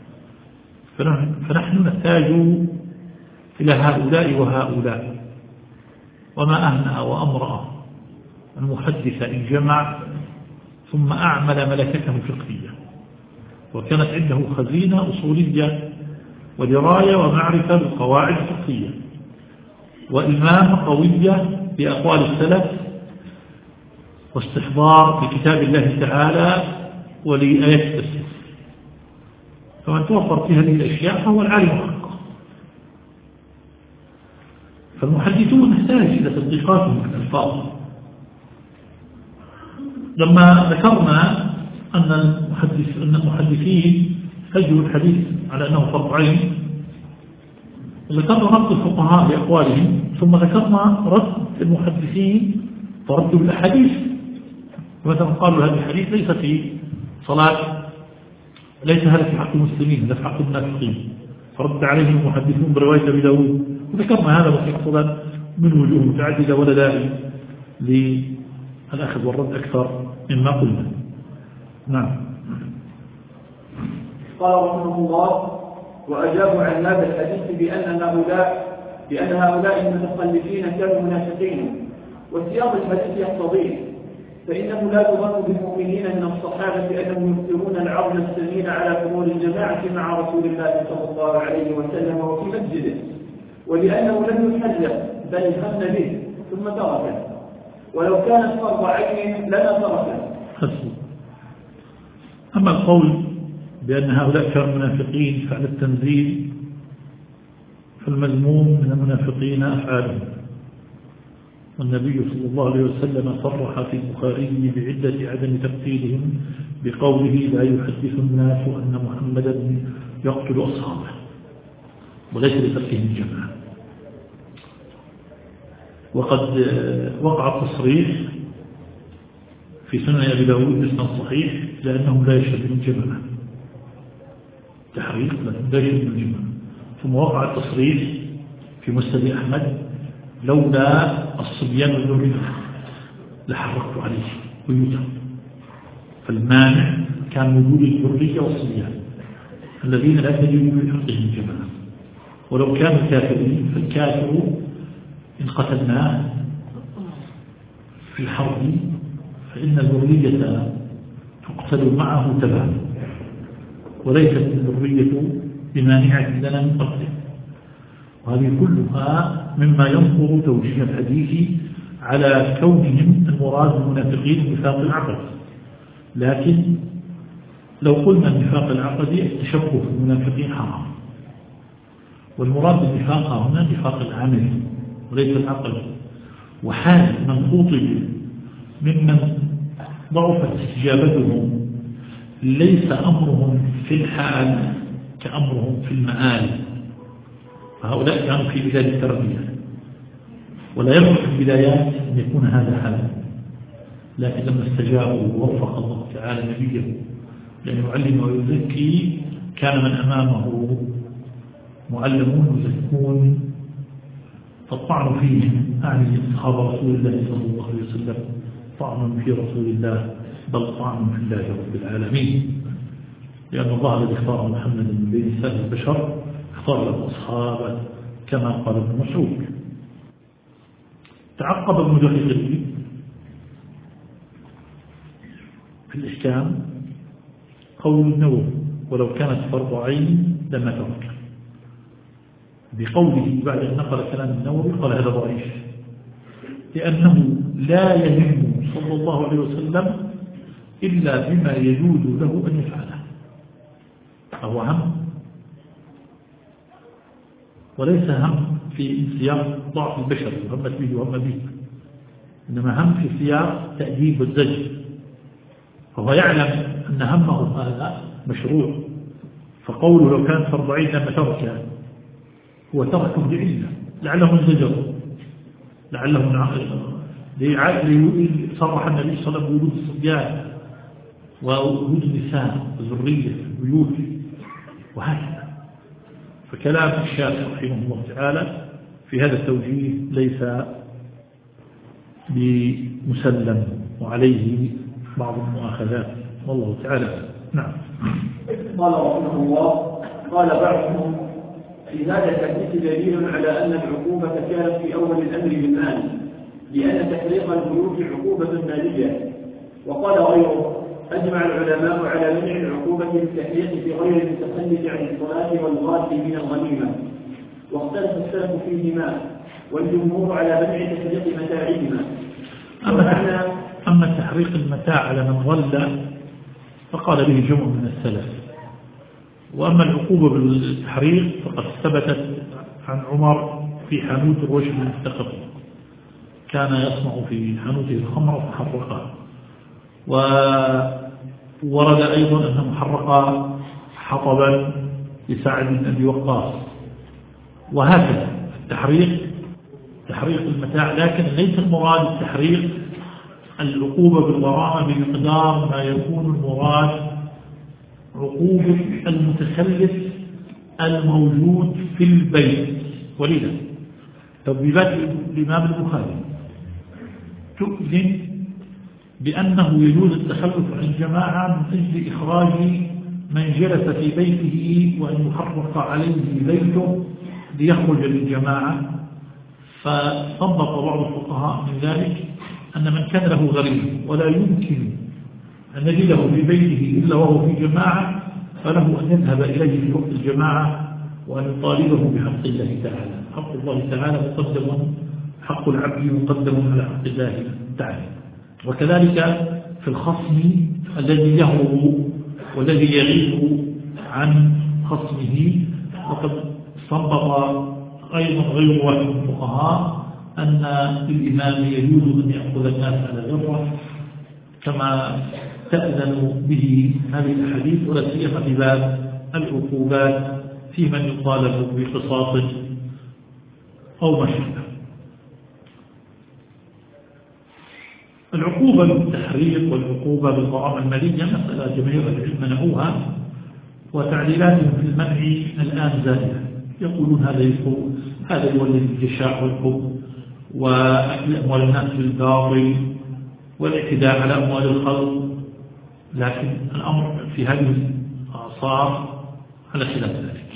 فنحن نحتاج إلى هؤلاء وهؤلاء. وما أهنأ وأمرأ المحدث إن جمع ثم أعمل ملكته الفقهية، وكانت عنده خزينة أصولية ودراية ومعرفة بالقواعد الفقهية وإلمام قوية بأقوال السلف واستحضار في كتاب الله تعالى ولآيات التفسير. فمن توفر في هذه الأشياء فهو العالم حقا. فالمحدثون نحتاج إلى تدقيقاتهم في الألفاظ. لما ذكرنا أن المحدث أن المحدثين أجروا الحديث على أنه فرض عين، ذكرنا رد الفقهاء لأقوالهم، ثم ذكرنا رد المحدثين فردوا بالأحاديث. مثلا قالوا هذا الحديث ليس في صلاة، ليس هذا في حق المسلمين، هذا في حق المنافقين، فرد عليهم المحدثون برواية أبي داود. وذكرنا هذا مستقصدا من وجوه متعددة ولا داعي للأخذ والرد أكثر مما قلنا. نعم. قال رحمه الله: وأجابوا عن هذا الحديث بأن هؤلاء بأن هؤلاء المتخلفين كانوا منافقين، وسياق الحديث يقتضيه، فإنه لا يظن بالمؤمنين من الصحابة أنهم يكثرون العظم السمين على حضور الجماعة مع رسول الله صلى الله عليه وسلم وفي مسجده، ولأنه لم يحذر بل هم به ثم تركه، ولو كانت فرض عين لما تركه. أما القول بأن هؤلاء كانوا منافقين فعل التنزيل، فالمذموم من المنافقين أفعالهم، والنبي صلى الله عليه وسلم صرح في البخاري بعدة عدم تقتيلهم بقوله: لا يحدث الناس أن محمدا يقتل أصحابه، وليس لتركهم الجماعة. وقد وقع التصريح في سنن أبي داود بسند صحيح لأنهم لا يشهدون الجماعة، تحريق لأنهم لا يشهدون الجماعة. ثم وقع التصريح في مسند أحمد: لولا الصبيان والذرية لحرقت عليه بيوتهم. فالمانع كان وجود الذرية والصبيان الذين لا تجد في حقهم الجماعة، ولو كانوا كافرين فالكافر إن قتلناه في الحرب فإن الذرية تقتل معه تبعا، وليست الذرية بمانعة لنا من قتله. وهذه كلها مما ينظر توجيه الحديث على كونهم المراد المنافقين النفاق العقدي. لكن لو قلنا النفاق العقدي التشبه في المنافقين حرام، والمراد بالنفاق هنا نفاق العمل وليس العقل. وحال من خطب ممن ضعفت استجابتهم ليس أمرهم في الحال كأمرهم في المآل، فهؤلاء كانوا في بداية التربية، ولا يمكن في البدايات أن يكون هذا حالا. لكن لما استجابوا ووفق الله تعالى نبيه لأن يعلم ويزكي كان من أمامه معلمون يزكون، فالطعن فيهم أعني أصحاب رسول الله صلى الله عليه وسلم طعن في رسول الله بل طعن في الله رب العالمين، لأن الله الذي اختار محمد من بين سائر البشر اختار له أصحابه كما قال ابن مسعود. تعقب المدققين في الإحكام قول النووي ولو كانت فرض عين لما ترك، بقوله بعد أن نقل كلام النووي قال هذا ضعيف، لأنه لا يهم صلى الله عليه وسلم إلا بما يجوز له أن يفعله، فهو هم وليس هم في سياق ضعف البشر وهمت به وهم به، إنما هم في سياق تأديب والزجر، فهو يعلم أن همه هذا مشروع، فقوله لو كان فرض عين لما تركه هو تركه لعلة لعله الزجر، لعله صرح النبي صلى الله عليه وسلم بوجود الصبيان ووجود النساء وذرية البيوت وهكذا. فكلام الشافعي رحمه الله تعالى في هذا التوجيه ليس بمسلم وعليه بعض المؤاخذات والله تعالى. نعم. قال رحمه الله قال بعضهم في هذا الحديث دليل على أن العقوبة كانت في أول الأمر بالمال، لأن تحريق البيوت عقوبة مالية. وقال غيره أجمع العلماء على منع العقوبة بالتحريق في غير المتخلف عن الصلاة والغالب من الغنيمة، واختلف السلف فيهما، والجمهور على منع تحريق متاعهما. أما, أما تحريق المتاع على من غل فقال به جمع من السلف. وأما العقوبة بالتحريق فقد ثبتت عن عمر في حانوت الرشد المستقر، كان يصنع في حانوته الخمر فحرقها. وورد أيضا أنه حرق حطبا لسعد بن أبي وقاص. وهكذا التحريق تحريق المتاع، لكن ليس المراد التحريق العقوبة بالغرامة بمقدار ما يكون المراد عقوبة المتخلف الموجود في البيت. ولذا تطبيبات الإمام البخاري تؤذن بأنه يجوز التخلف عن الجماعة من أجل إخراج من جلس في بيته وأن يحرق عليه بيته ليخرج للجماعة. فطبق بعض الفقهاء من ذلك أن من كان له غريب ولا يمكن أن نجده في بيته إلا وهو في جماعة فله أن يذهب إليه في وقت الجماعة وأن يطالبه بحق الله تعالى. حق الله تعالى مقدم، حق العبد مقدم على حق الله تعالى. وكذلك في الخصم الذي يهرب والذي يغيب عن خصمه، وقد صنبط أيضا غير واحد من الفقهاء أن للإمام يجوز أن يأخذ الناس على ذره كما تأذن به هذه الحديث، ولا سيما في باب العقوبات في من يطالب بقصاص أو مشابه. العقوبة بالتحريق والعقوبة بالغرامة المالية مسألة جماهير العلم نهوها، وتعليلاتهم في المنع الآن زائدة. يقولون هذا يقول هذا يولد الجشاع والحب وأكل أموال الناس بالباطل والاعتداء على أموال الخلق، لكن الأمر في هذه الآثار على خلاف ذلك.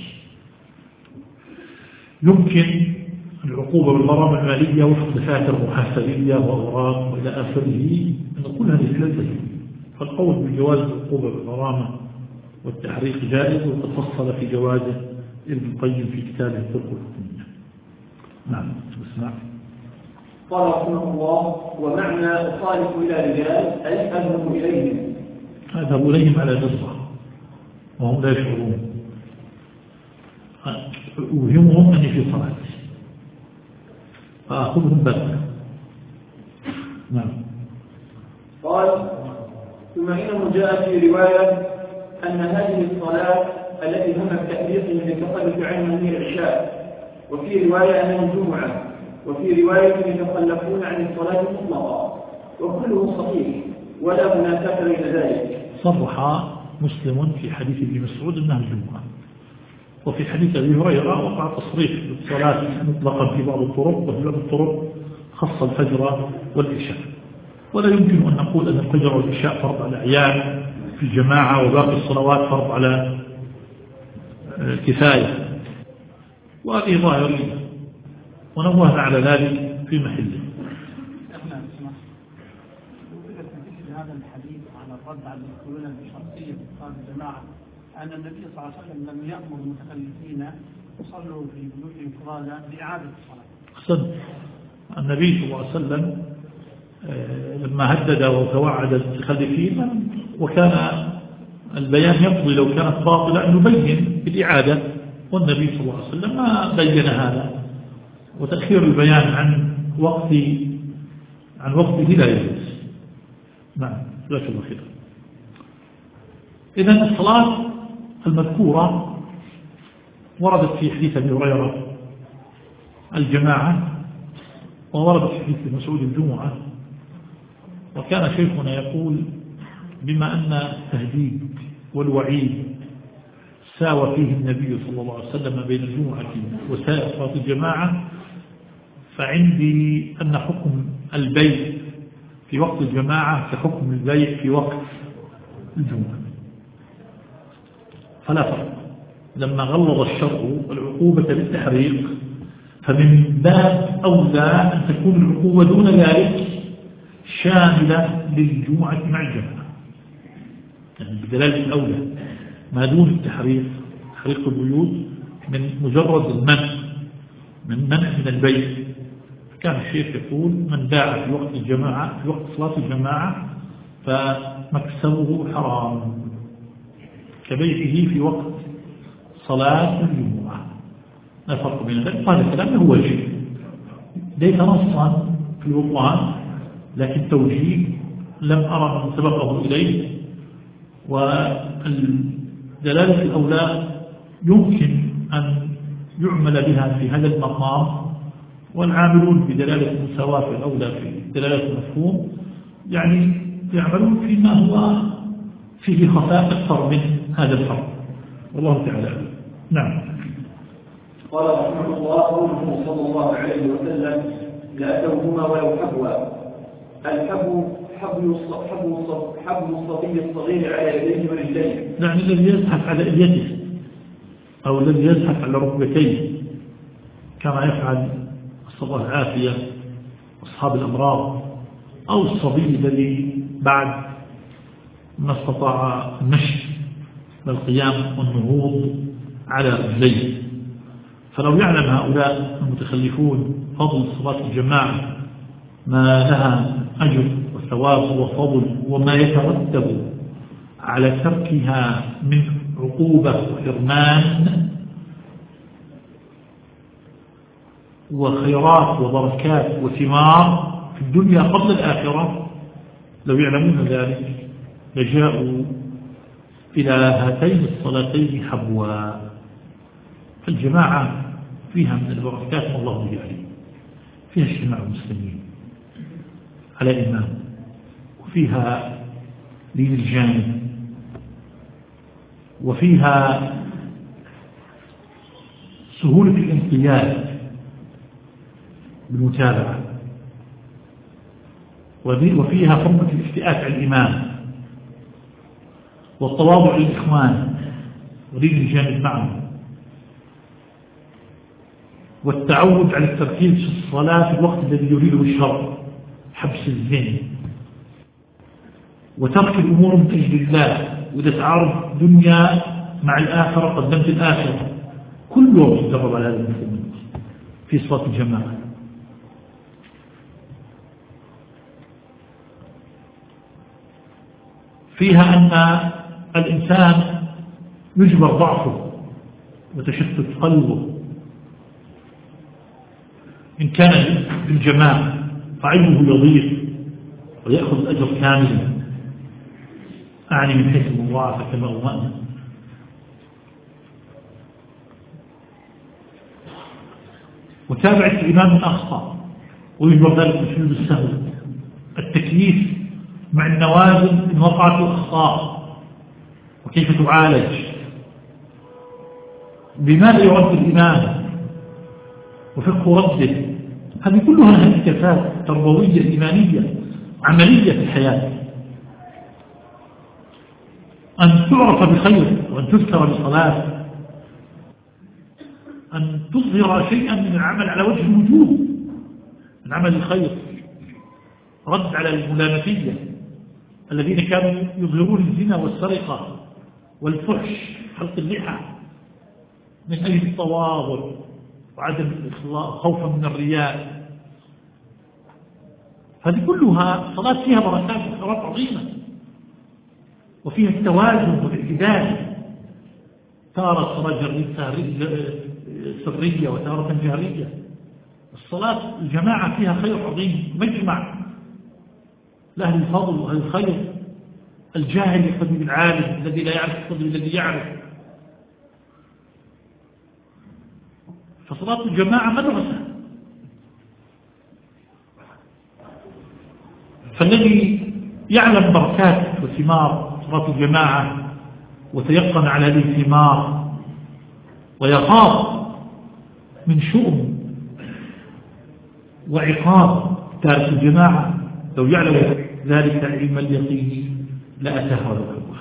يمكن العقوبة بالغرامة المالية وفق دفاتر محاسبية وأوراق وإلى آخره أن كل هذه ثلاثة، فالقول بجواز العقوبة بالغرامة والتحريق جائز، وتفصل في جوازه ابن القيم في كتابه الطرق الحكمية. نعم اسمع. قال رحمه الله: ومعنى أخالف إلى رجال أي أذهب إليهم. أذهب إليهم على جزرة وهم لا يشعرون، أوهمهم أني في صلاة فأخذهم بلغ. نعم. قال: ثم إنه جاء في رواية أن هذه الصلاة التي هم بتحريقهم للتخلف عنها هي العشاء، وفي رواية أنها الجمعة، وفي رواية يتخلفون عن الصلاة مطلقا، وكله صحيح ولا مناسبة بين ذلك. صرح مسلم في حديث ابن مسعود أنها الجمعة، وفي حديث أبي هريرة وقع تصريح بالصلاة مطلقا في بعض الطرق، وفي بعض الطرق خص الفجر والعشاء. ولا يمكن أن نقول أن الفجر والعشاء فرض على الأعيان في الجماعة وباقي الصلوات فرض على كفاية، وهذه ظاهرية ونوهنا على ذلك في محله. هذا الحديث عن الرد على المسؤولين بشرطية إقامة الجماعة أن النبي صلى الله عليه وسلم لم يأمر المتخلفين يصلوا في بيوتهم فرادا بإعادة الصلاة. أحسنت. النبي صلى الله عليه وسلم لما هدد وتوعد المتخلفين، وكان البيان يقضي لو كانت باطلة أن نبين بالإعادة، والنبي صلى الله عليه وسلم ما بين هذا، وتأخير البيان عن وقت عن وقته لا يجوز. نعم لا شيء خير. إذن الصلاة المذكورة وردت في حديث أبي هريرة الجماعة، ووردت في حديث مسعود الجمعة. وكان شيخنا يقول: بما أن التهديد والوعيد ساوى فيه النبي صلى الله عليه وسلم بين الجمعة وسائر صلاة الجماعة، فعندي أن حكم البيع في وقت الجماعة كحكم البيع في وقت الجمعة، فلا فرق. لما غلظ الشرع العقوبة بالتحريق، فمن باب أولى أن تكون العقوبة دون ذلك شاملة للجمعة مع الجماعة، يعني بدلالة الأولى ما دون التحريق، تحريق البيوت من مجرد المنع من منع من البيع. كان الشيخ يقول: من باع في وقت الجماعة في وقت صلاة الجماعة فمكسبه حرام كبيعه في وقت صلاة الجمعة، لا فرق بين ذلك. هذا الكلام هو شيء ليس نصا في القرآن، لكن توجيه لم أرى من سبقه إليه، والدلالة الأولى يمكن أن يعمل بها في هذا المقام، والعاملون بدلالة المساواة في الأولى في دلالة المفهوم يعني يعملون فيما هو فيه خفاء أكثر من هذا الفرق، والله تعالى. نعم. قال رحمه الله: قوله صلى الله عليه وسلم: لأتوهما ولو حبوا. الحب حبل حبل الصبي الصغير على يديه ورجليه، يعني الذي يزحف على اليته أو الذي يزحف على ركبتيه كما يفعل نسأل الله العافية أصحاب الأمراض، أو الصبي الذي بعد ما استطاع المشي والقيام والنهوض على رجليه. فلو يعلم هؤلاء المتخلفون فضل صلاة الجماعة ما لها أجر وثواب وفضل، وما يترتب على تركها من عقوبة وحرمان وخيرات وبركات وثمار في الدنيا قبل الآخرة، لو يعلمون ذلك لجاءوا إلى هاتين الصلاتين حبوا. فالجماعة فيها من البركات ما الله يعلم، فيها اجتماع المسلمين على إمام، وفيها لين الجانب، وفيها سهولة الانقياد بالمتابعة، وفيها حرمة الافتئات على الإمام والتواضع للإخوان ولين الجانب معهم، والتعود على التركيز في الصلاة في الوقت الذي يريده الشرع، حبس الذهن وترك الأمور من أجل الله وإذا تعارض دنيا مع الآخرة قدمت الآخرة. كلهم يتدرب على هذا المسلمين في صلاة الجماعة. فيها أن الإنسان يجبر ضعفه وتشتت قلبه. إن كان بالجماعة فعلمه يضيق ويأخذ الأجر كاملا، أعني من حيث المضاعفة كما أمأنا. وتابعة الإمام الأخطأ ويجبر ذلك بسجود السهو. التكليف مع النوازل إن وقعت الأخطاء وكيف تعالج، بماذا يرد الإمام وفقه رده. هذه كلها هندسات تربوية إيمانية عملية في الحياة. أن تعرف بخير وأن تذكر بصلاة، أن تظهر شيئا من العمل على وجه الوجوب من عمل الخير، رد على الملامسية الذين كانوا يظهرون الزنا والسرقة والفحش حلق اللحى من أجل التواضع وعدم الإخلاص خوفا من الرياء. هذه كلها صلاة فيها بركات وخيرات عظيمة، وفيها التوازن والاعتدال، تارة صلاة سرية وتارة جهرية. الصلاة الجماعة فيها خير عظيم، مجمع لأهل الفضل وأهل الخير. الجاهل يقتدي بالعالم، الذي لا يعرف يقتدي بالذي يعرف. فصلاة الجماعة مدرسة. فالذي يعلم بركات وثمار صلاة الجماعة وتيقن على هذه الثمار ويخاف من شؤم وعقاب تارك الجماعة، لو يعلم ذلك علم اليقين لأتاه ولو حبه.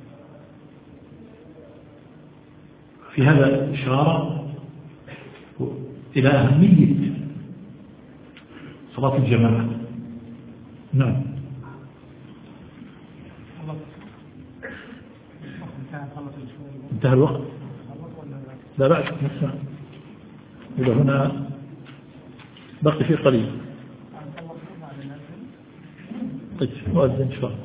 في هذا إشارة إلى أهمية صلاة الجماعة. نعم. انتهى الوقت؟ لا بعد نسمع إذا هنا بقي شيء قليل. طيب مؤذن إن شاء الله.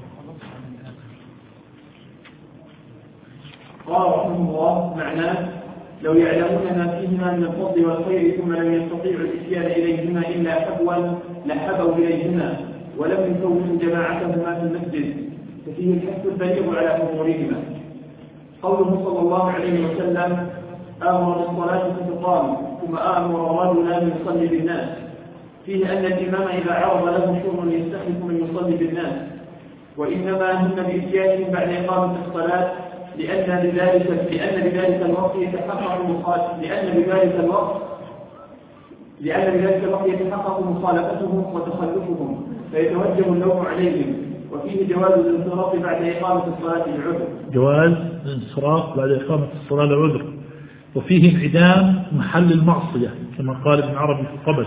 قال رحمه الله معناه: لو يعلمون ما فيهما من الفضل والخير ثم لم يستطيعوا الاتيان إليهما إلا حبوا لحبوا إليهما ولم يفوتوا جماعتهما في المسجد، ففيه الحث البليغ على حضورهما. قوله صلى الله عليه وسلم: آمر بالصلاة فتقام ثم آمر رجلا يصلي بالناس، فيه أن الإمام إذا عرض له شغل يستخلف من يصلي بالناس، وإنما هم بإتيانهم بعد إقامة الصلاة لأن بذلك لأن بذلك الوقت يتحقق مخالف لأن بذلك الوقت لأن بذلك الوقت يتحقق مخالفتهم وتخلفهم فيتوجه اللوم عليهم. وفيه جواز الانصراف بعد إقامة الصلاة للعذر. جواز الانصراف بعد إقامة الصلاة للعذر. وفيه انعدام محل المعصية كما قال ابن عربي في القبس.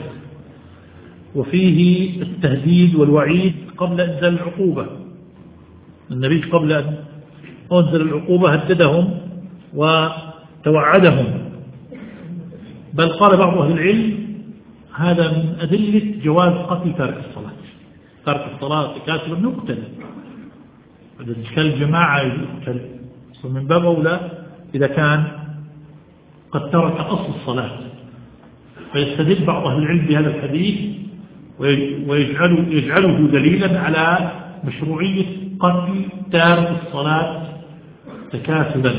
وفيه التهديد والوعيد قبل إنزال العقوبة. النبي قبل أن أنزل العقوبة هددهم وتوعدهم، بل قال بعض أهل العلم هذا من أدلة جواز قتل تارك الصلاة. تارك الصلاة كاسبا يقتل، إذا كان الجماعة يقتل، ومن باب أولى إذا كان قد ترك أصل الصلاة. فيستدل بعض أهل العلم بهذا الحديث ويجعله يجعله دليلا على مشروعية قتل تارك الصلاة تكاسلا.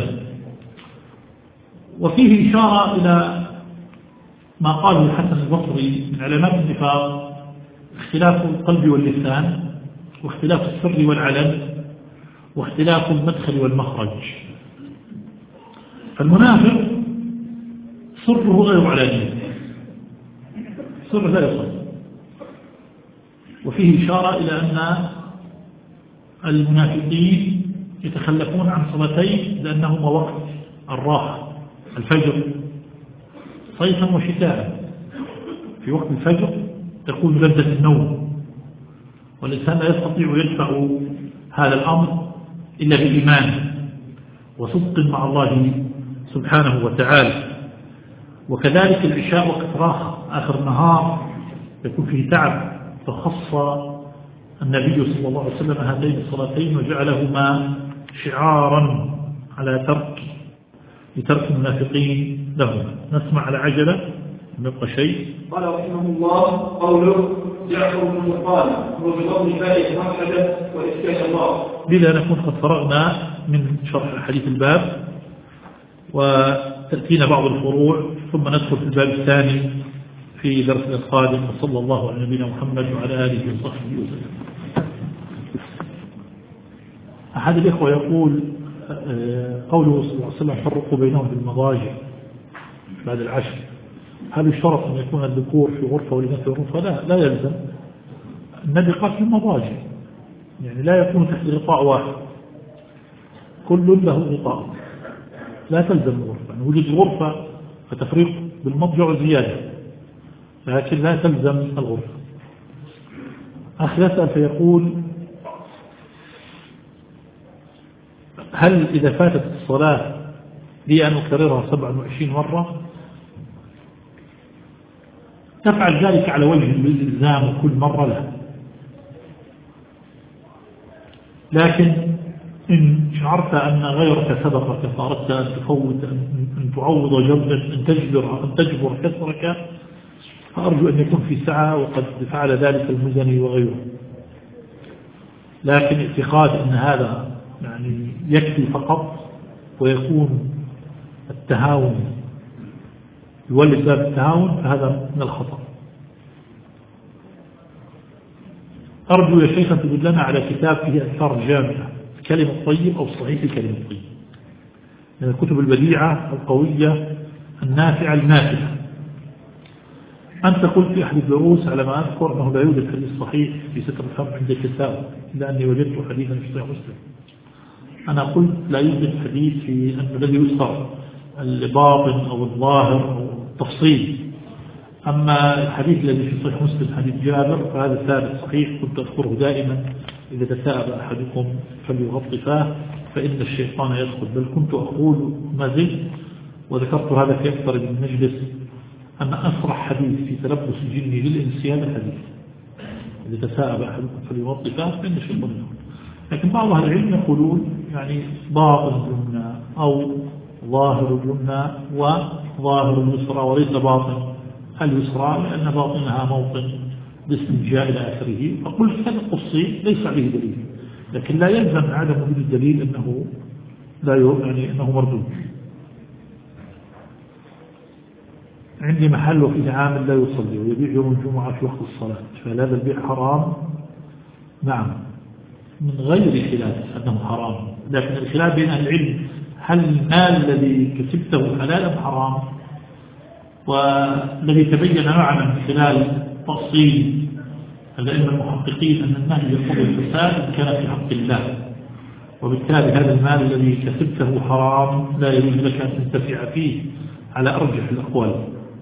وفيه إشارة إلى ما قاله الحسن البصري من علامات النفاق: اختلاف القلب واللسان، واختلاف السر والعلن، واختلاف المدخل والمخرج. فالمنافق سره غير علانية، سر لا يصل. وفيه إشارة إلى أن المنافقين يتخلفون عن صلاتين لأنهما وقت الراحة، الفجر صيفا وشتاء. في وقت الفجر تكون لذة النوم، والإنسان لا يستطيع يدفع هذا الأمر إلا بإيمان وصدق مع الله سبحانه وتعالى. وكذلك العشاء وقت راحة آخر النهار يكون فيه تعب، فخص النبي صلى الله عليه وسلم هاتين الصلاتين وجعلهما شعارا على ترك لترك المنافقين لهم. نسمع على عجلة نبقى شيء. قال رحمه الله قوله جعفر بن قال هو بضم فائدة مرحلة وإسكات الله. بلا نكون قد فرغنا من شرح حديث الباب وتأتينا بعض الفروع ثم ندخل في الباب الثاني في درس القادم. وصلى الله على نبينا محمد وعلى آله وصحبه وسلم. أحد الإخوة يقول قوله صلى الله عليه وسلم فرقوا بينهم في المضاجع بعد العشر، هل يشترط أن يكون الذكور في غرفة والإناث في غرفة؟ لا لا يلزم. النبي قال في المضاجع، يعني لا يكون تحت غطاء واحد، كل له غطاء، لا تلزم الغرفة. يعني وجود الغرفة فتفريق بالمضجع زيادة، لكن لا تلزم الغرفة. أخ يسأل فيقول هل إذا فاتت الصلاة لي أن أكررها سبعة وعشرين مرة؟ تفعل ذلك على وجه الإلزام وكل مرة لا، لكن إن شعرت أن غيرك سبقك فأردت أن تفوت أن تعوض جبرا أن تجبر أن تجبر كسرك، فأرجو أن يكون في سعة وقد فعل ذلك المزني وغيره. لكن اعتقاد أن هذا يعني يكفي فقط ويكون التهاون يولد باب التهاون، فهذا من الخطأ. أرجو يا شيخ أن تدلنا على كتاب فيه أثار جامعة، الكلمة الطيب أو صحيح الكلمة الطيب، من الكتب البديعة القوية النافعة المافعة. أنت قلت في أحد الدروس على ما أذكر أنه لا يوجد حديث صحيح في ستر الفم عند الكتاب إلا أني وجدت حديثا في صحيح مسلم. أنا قلت لا يوجد حديث في أن الذي يذكر الباطن أو الظاهر أو التفصيل. أما الحديث الذي في صحيح مسلم حديث جابر فهذا ثابت صحيح، كنت أذكره دائما إذا تثاءب أحدكم فليغطي فاه فإن الشيطان يدخل. بل كنت أقول ما زلت وذكرت هذا في أكثر من مجلس أن أسرع حديث في تلبس الجن للإنسيان الحديث إذا تثاءب أحدكم فليغطي فاه فإن الشيطان يدخل. لكن بعض أهل العلم يقولون يعني باطن اليمنى أو ظاهر اليمنى وظاهر اليسرى وليس باطن اليسرى، لأن باطنها موطن باستنجاء إلى آخره. فقلت هذا التفصيل ليس عليه دليل، لكن لا يلزم عدم وجود الدليل أنه لا يعني أنه مردود. عندي محل وفيه عامل لا يصلي ويبيع يوم الجمعة في وقت الصلاة، فهل هذا البيع حرام؟ نعم، من غير خلاف أنه حرام، لكن الخلاف بين أهل العلم هل المال الذي كسبته حلال أم حرام؟ والذي تبين معنا من خلال تفصيل الأئمة المحققين أن النهي يقتضي الفساد كان في حق الله، وبالتالي هذا المال الذي كسبته حرام لا يجوز لك أن تنتفع فيه على أرجح الأقوال.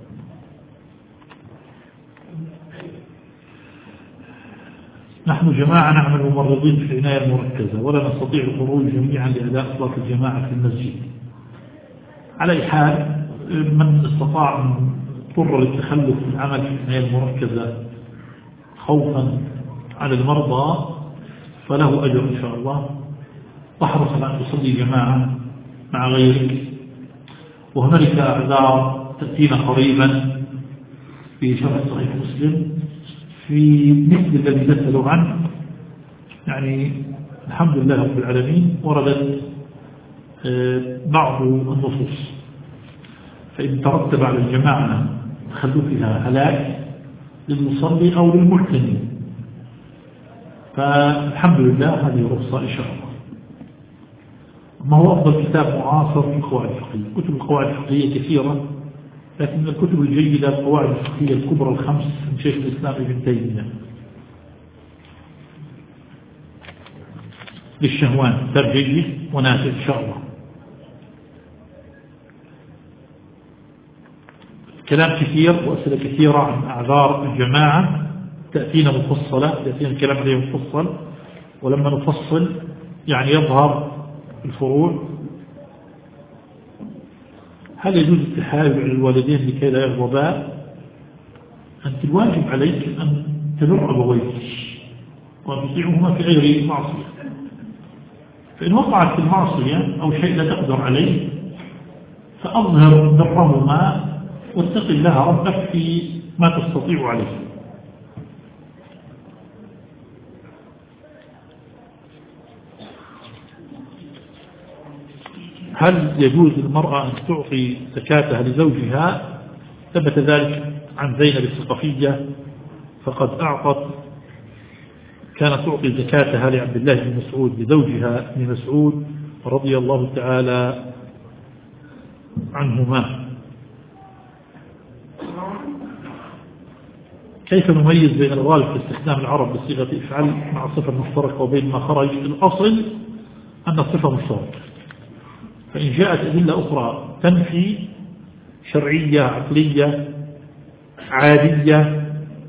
نحن جماعة نعمل ممرضين في العناية المركزة ولا نستطيع الخروج جميعا لأداء صلاة الجماعة في المسجد. على أي حال من استطاع أن اضطر للتخلف في العمل في العناية المركزة خوفا على المرضى فله أجر إن شاء الله، واحرص على أن تصلي جماعة مع غيرك. وهنالك أعذار تأتينا قريبا في شرح صحيح مسلم في مثل الذي نسألوا عنه، يعني الحمد لله رب العالمين وردت بعض النصوص، فإن ترتب على الجماعة تخلفها هلاك للمصلي أو للمعتني فالحمد لله هذه رخصة إن شاء الله. ما هو أفضل كتاب معاصر في القواعد الفقهية؟ كتب القواعد الفقهية كثيرة، لكن من الكتب الجيدة القواعد الفقهية الكبرى الخمس من شيخ الإسلام ابن تيمية للشهوان، كتاب جيد ونافع إن شاء الله. كلام كثير وأسئلة كثيرة عن أعذار الجماعة تأتينا مفصلة، تأتينا الكلام عليه مفصل، ولما نفصل يعني يظهر الفروع، هل يجوز التحايل على الوالدين لكي لا يغضبا؟ أنت الواجب عليك أن تبر أبويك وأن تطيعهما في غير معصية، فإن وقعت في المعصية أو شيء لا تقدر عليه فأظهر برهما واتق الله ربك في ما تستطيع عليه. هل يجوز للمرأة أن تعطي زكاتها لزوجها؟ ثبت ذلك عن زينب الثقفية فقد أعطت، كانت تعطي زكاتها لعبد الله بن مسعود لزوجها ابن مسعود رضي الله تعالى عنهما. كيف نميز بين الغالب في استخدام العرب بصيغة افعل مع الصفة المشتركة وبين ما خرج؟ الأصل أن الصفة مشتركة، فإن جاءت أدلة أخرى تنفي شرعية عقلية عادية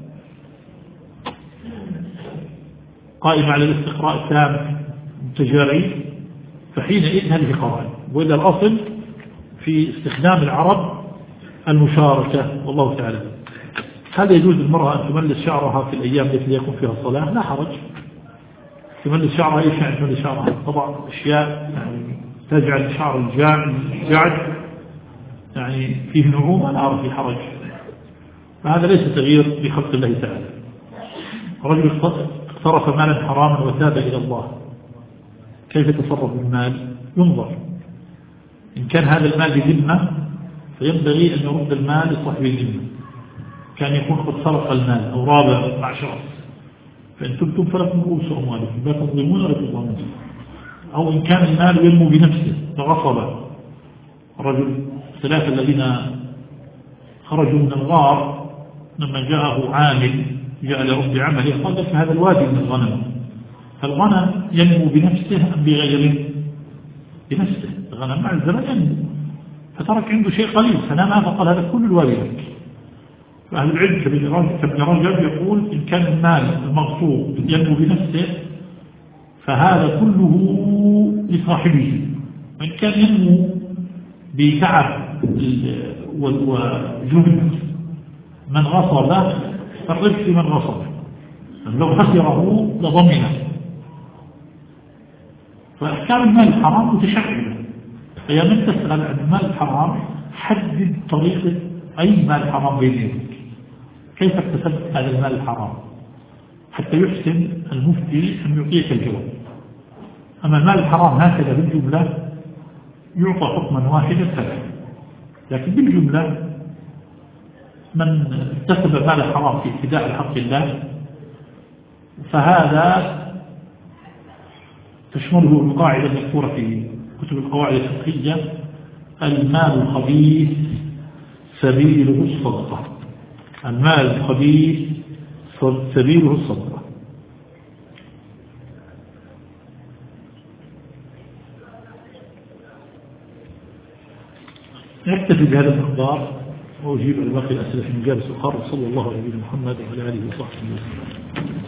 قائمة على الاستقراء التام متجاري فحينئذ هذه قرائن، وإلا الأصل في استخدام العرب المشاركة. والله تعالى. هل يجوز المرأة أن تملس شعرها في الأيام التي يكون فيها الصلاة؟ لا حرج، تملس شعرها. ايش يعني تملس شعرها؟ طبعا أشياء يعني تجعل شعر الجعد يعني فيه نعومة، لا أعرف في حرج، فهذا ليس تغيير بخلق الله تعالى. رجل اقترف مالا حراما وتاب إلى الله، كيف يتصرف بالمال؟ ينظر، إن كان هذا المال بذمة فينبغي أن يرد المال لصاحب الذمة، كان يكون قد سرق المال أو رابع مع شخص، فإن تبتم فلكم رؤوس أموالكم لا تظلمون ولا تظلمون. أو إن كان المال ينمو بنفسه كغصبة، رجل ثلاثة الذين خرجوا من الغار لما جاءه عامل جاء لرب عمله قال لك هذا الوادي من الغنم، فالغنم ينمو بنفسه أم بغيره؟ بنفسه. الغنم مع الزمن ينمو، فترك عنده شيء قليل فنام فقال هذا كل الوادي لك. فأهل العلم كابن رجب يقول إن كان المال المغصوب ينمو بنفسه فهذا كله لصاحبه، وإن كان ينمو بتعب وجهد من غصب فالربح من غصب، لو خسره لضمنه. فأحكام المال الحرام متشعبة، فيا من تسأل عن المال الحرام حدد طريقة أي مال حرام بينك، كيف اكتسبت هذا المال الحرام حتى يحسن المفتي أن يعطيك الجواب. أما المال الحرام هكذا بالجملة يعطى حكما واحدا فلا، لكن بالجملة من اكتسب مال حرام في ابتداء حق الله فهذا تشمله القاعدة المذكورة في كتب القواعد الفقهية: المال الخبيث سبيله الصدقة. المال الخبيث سبيله الصدقة. نكتفي بهذا المقدار وأجيب على باقي الأسئلة في مجالس أخرى. صلى الله عليه وسلم محمد وعلى آله وصحبه وسلم.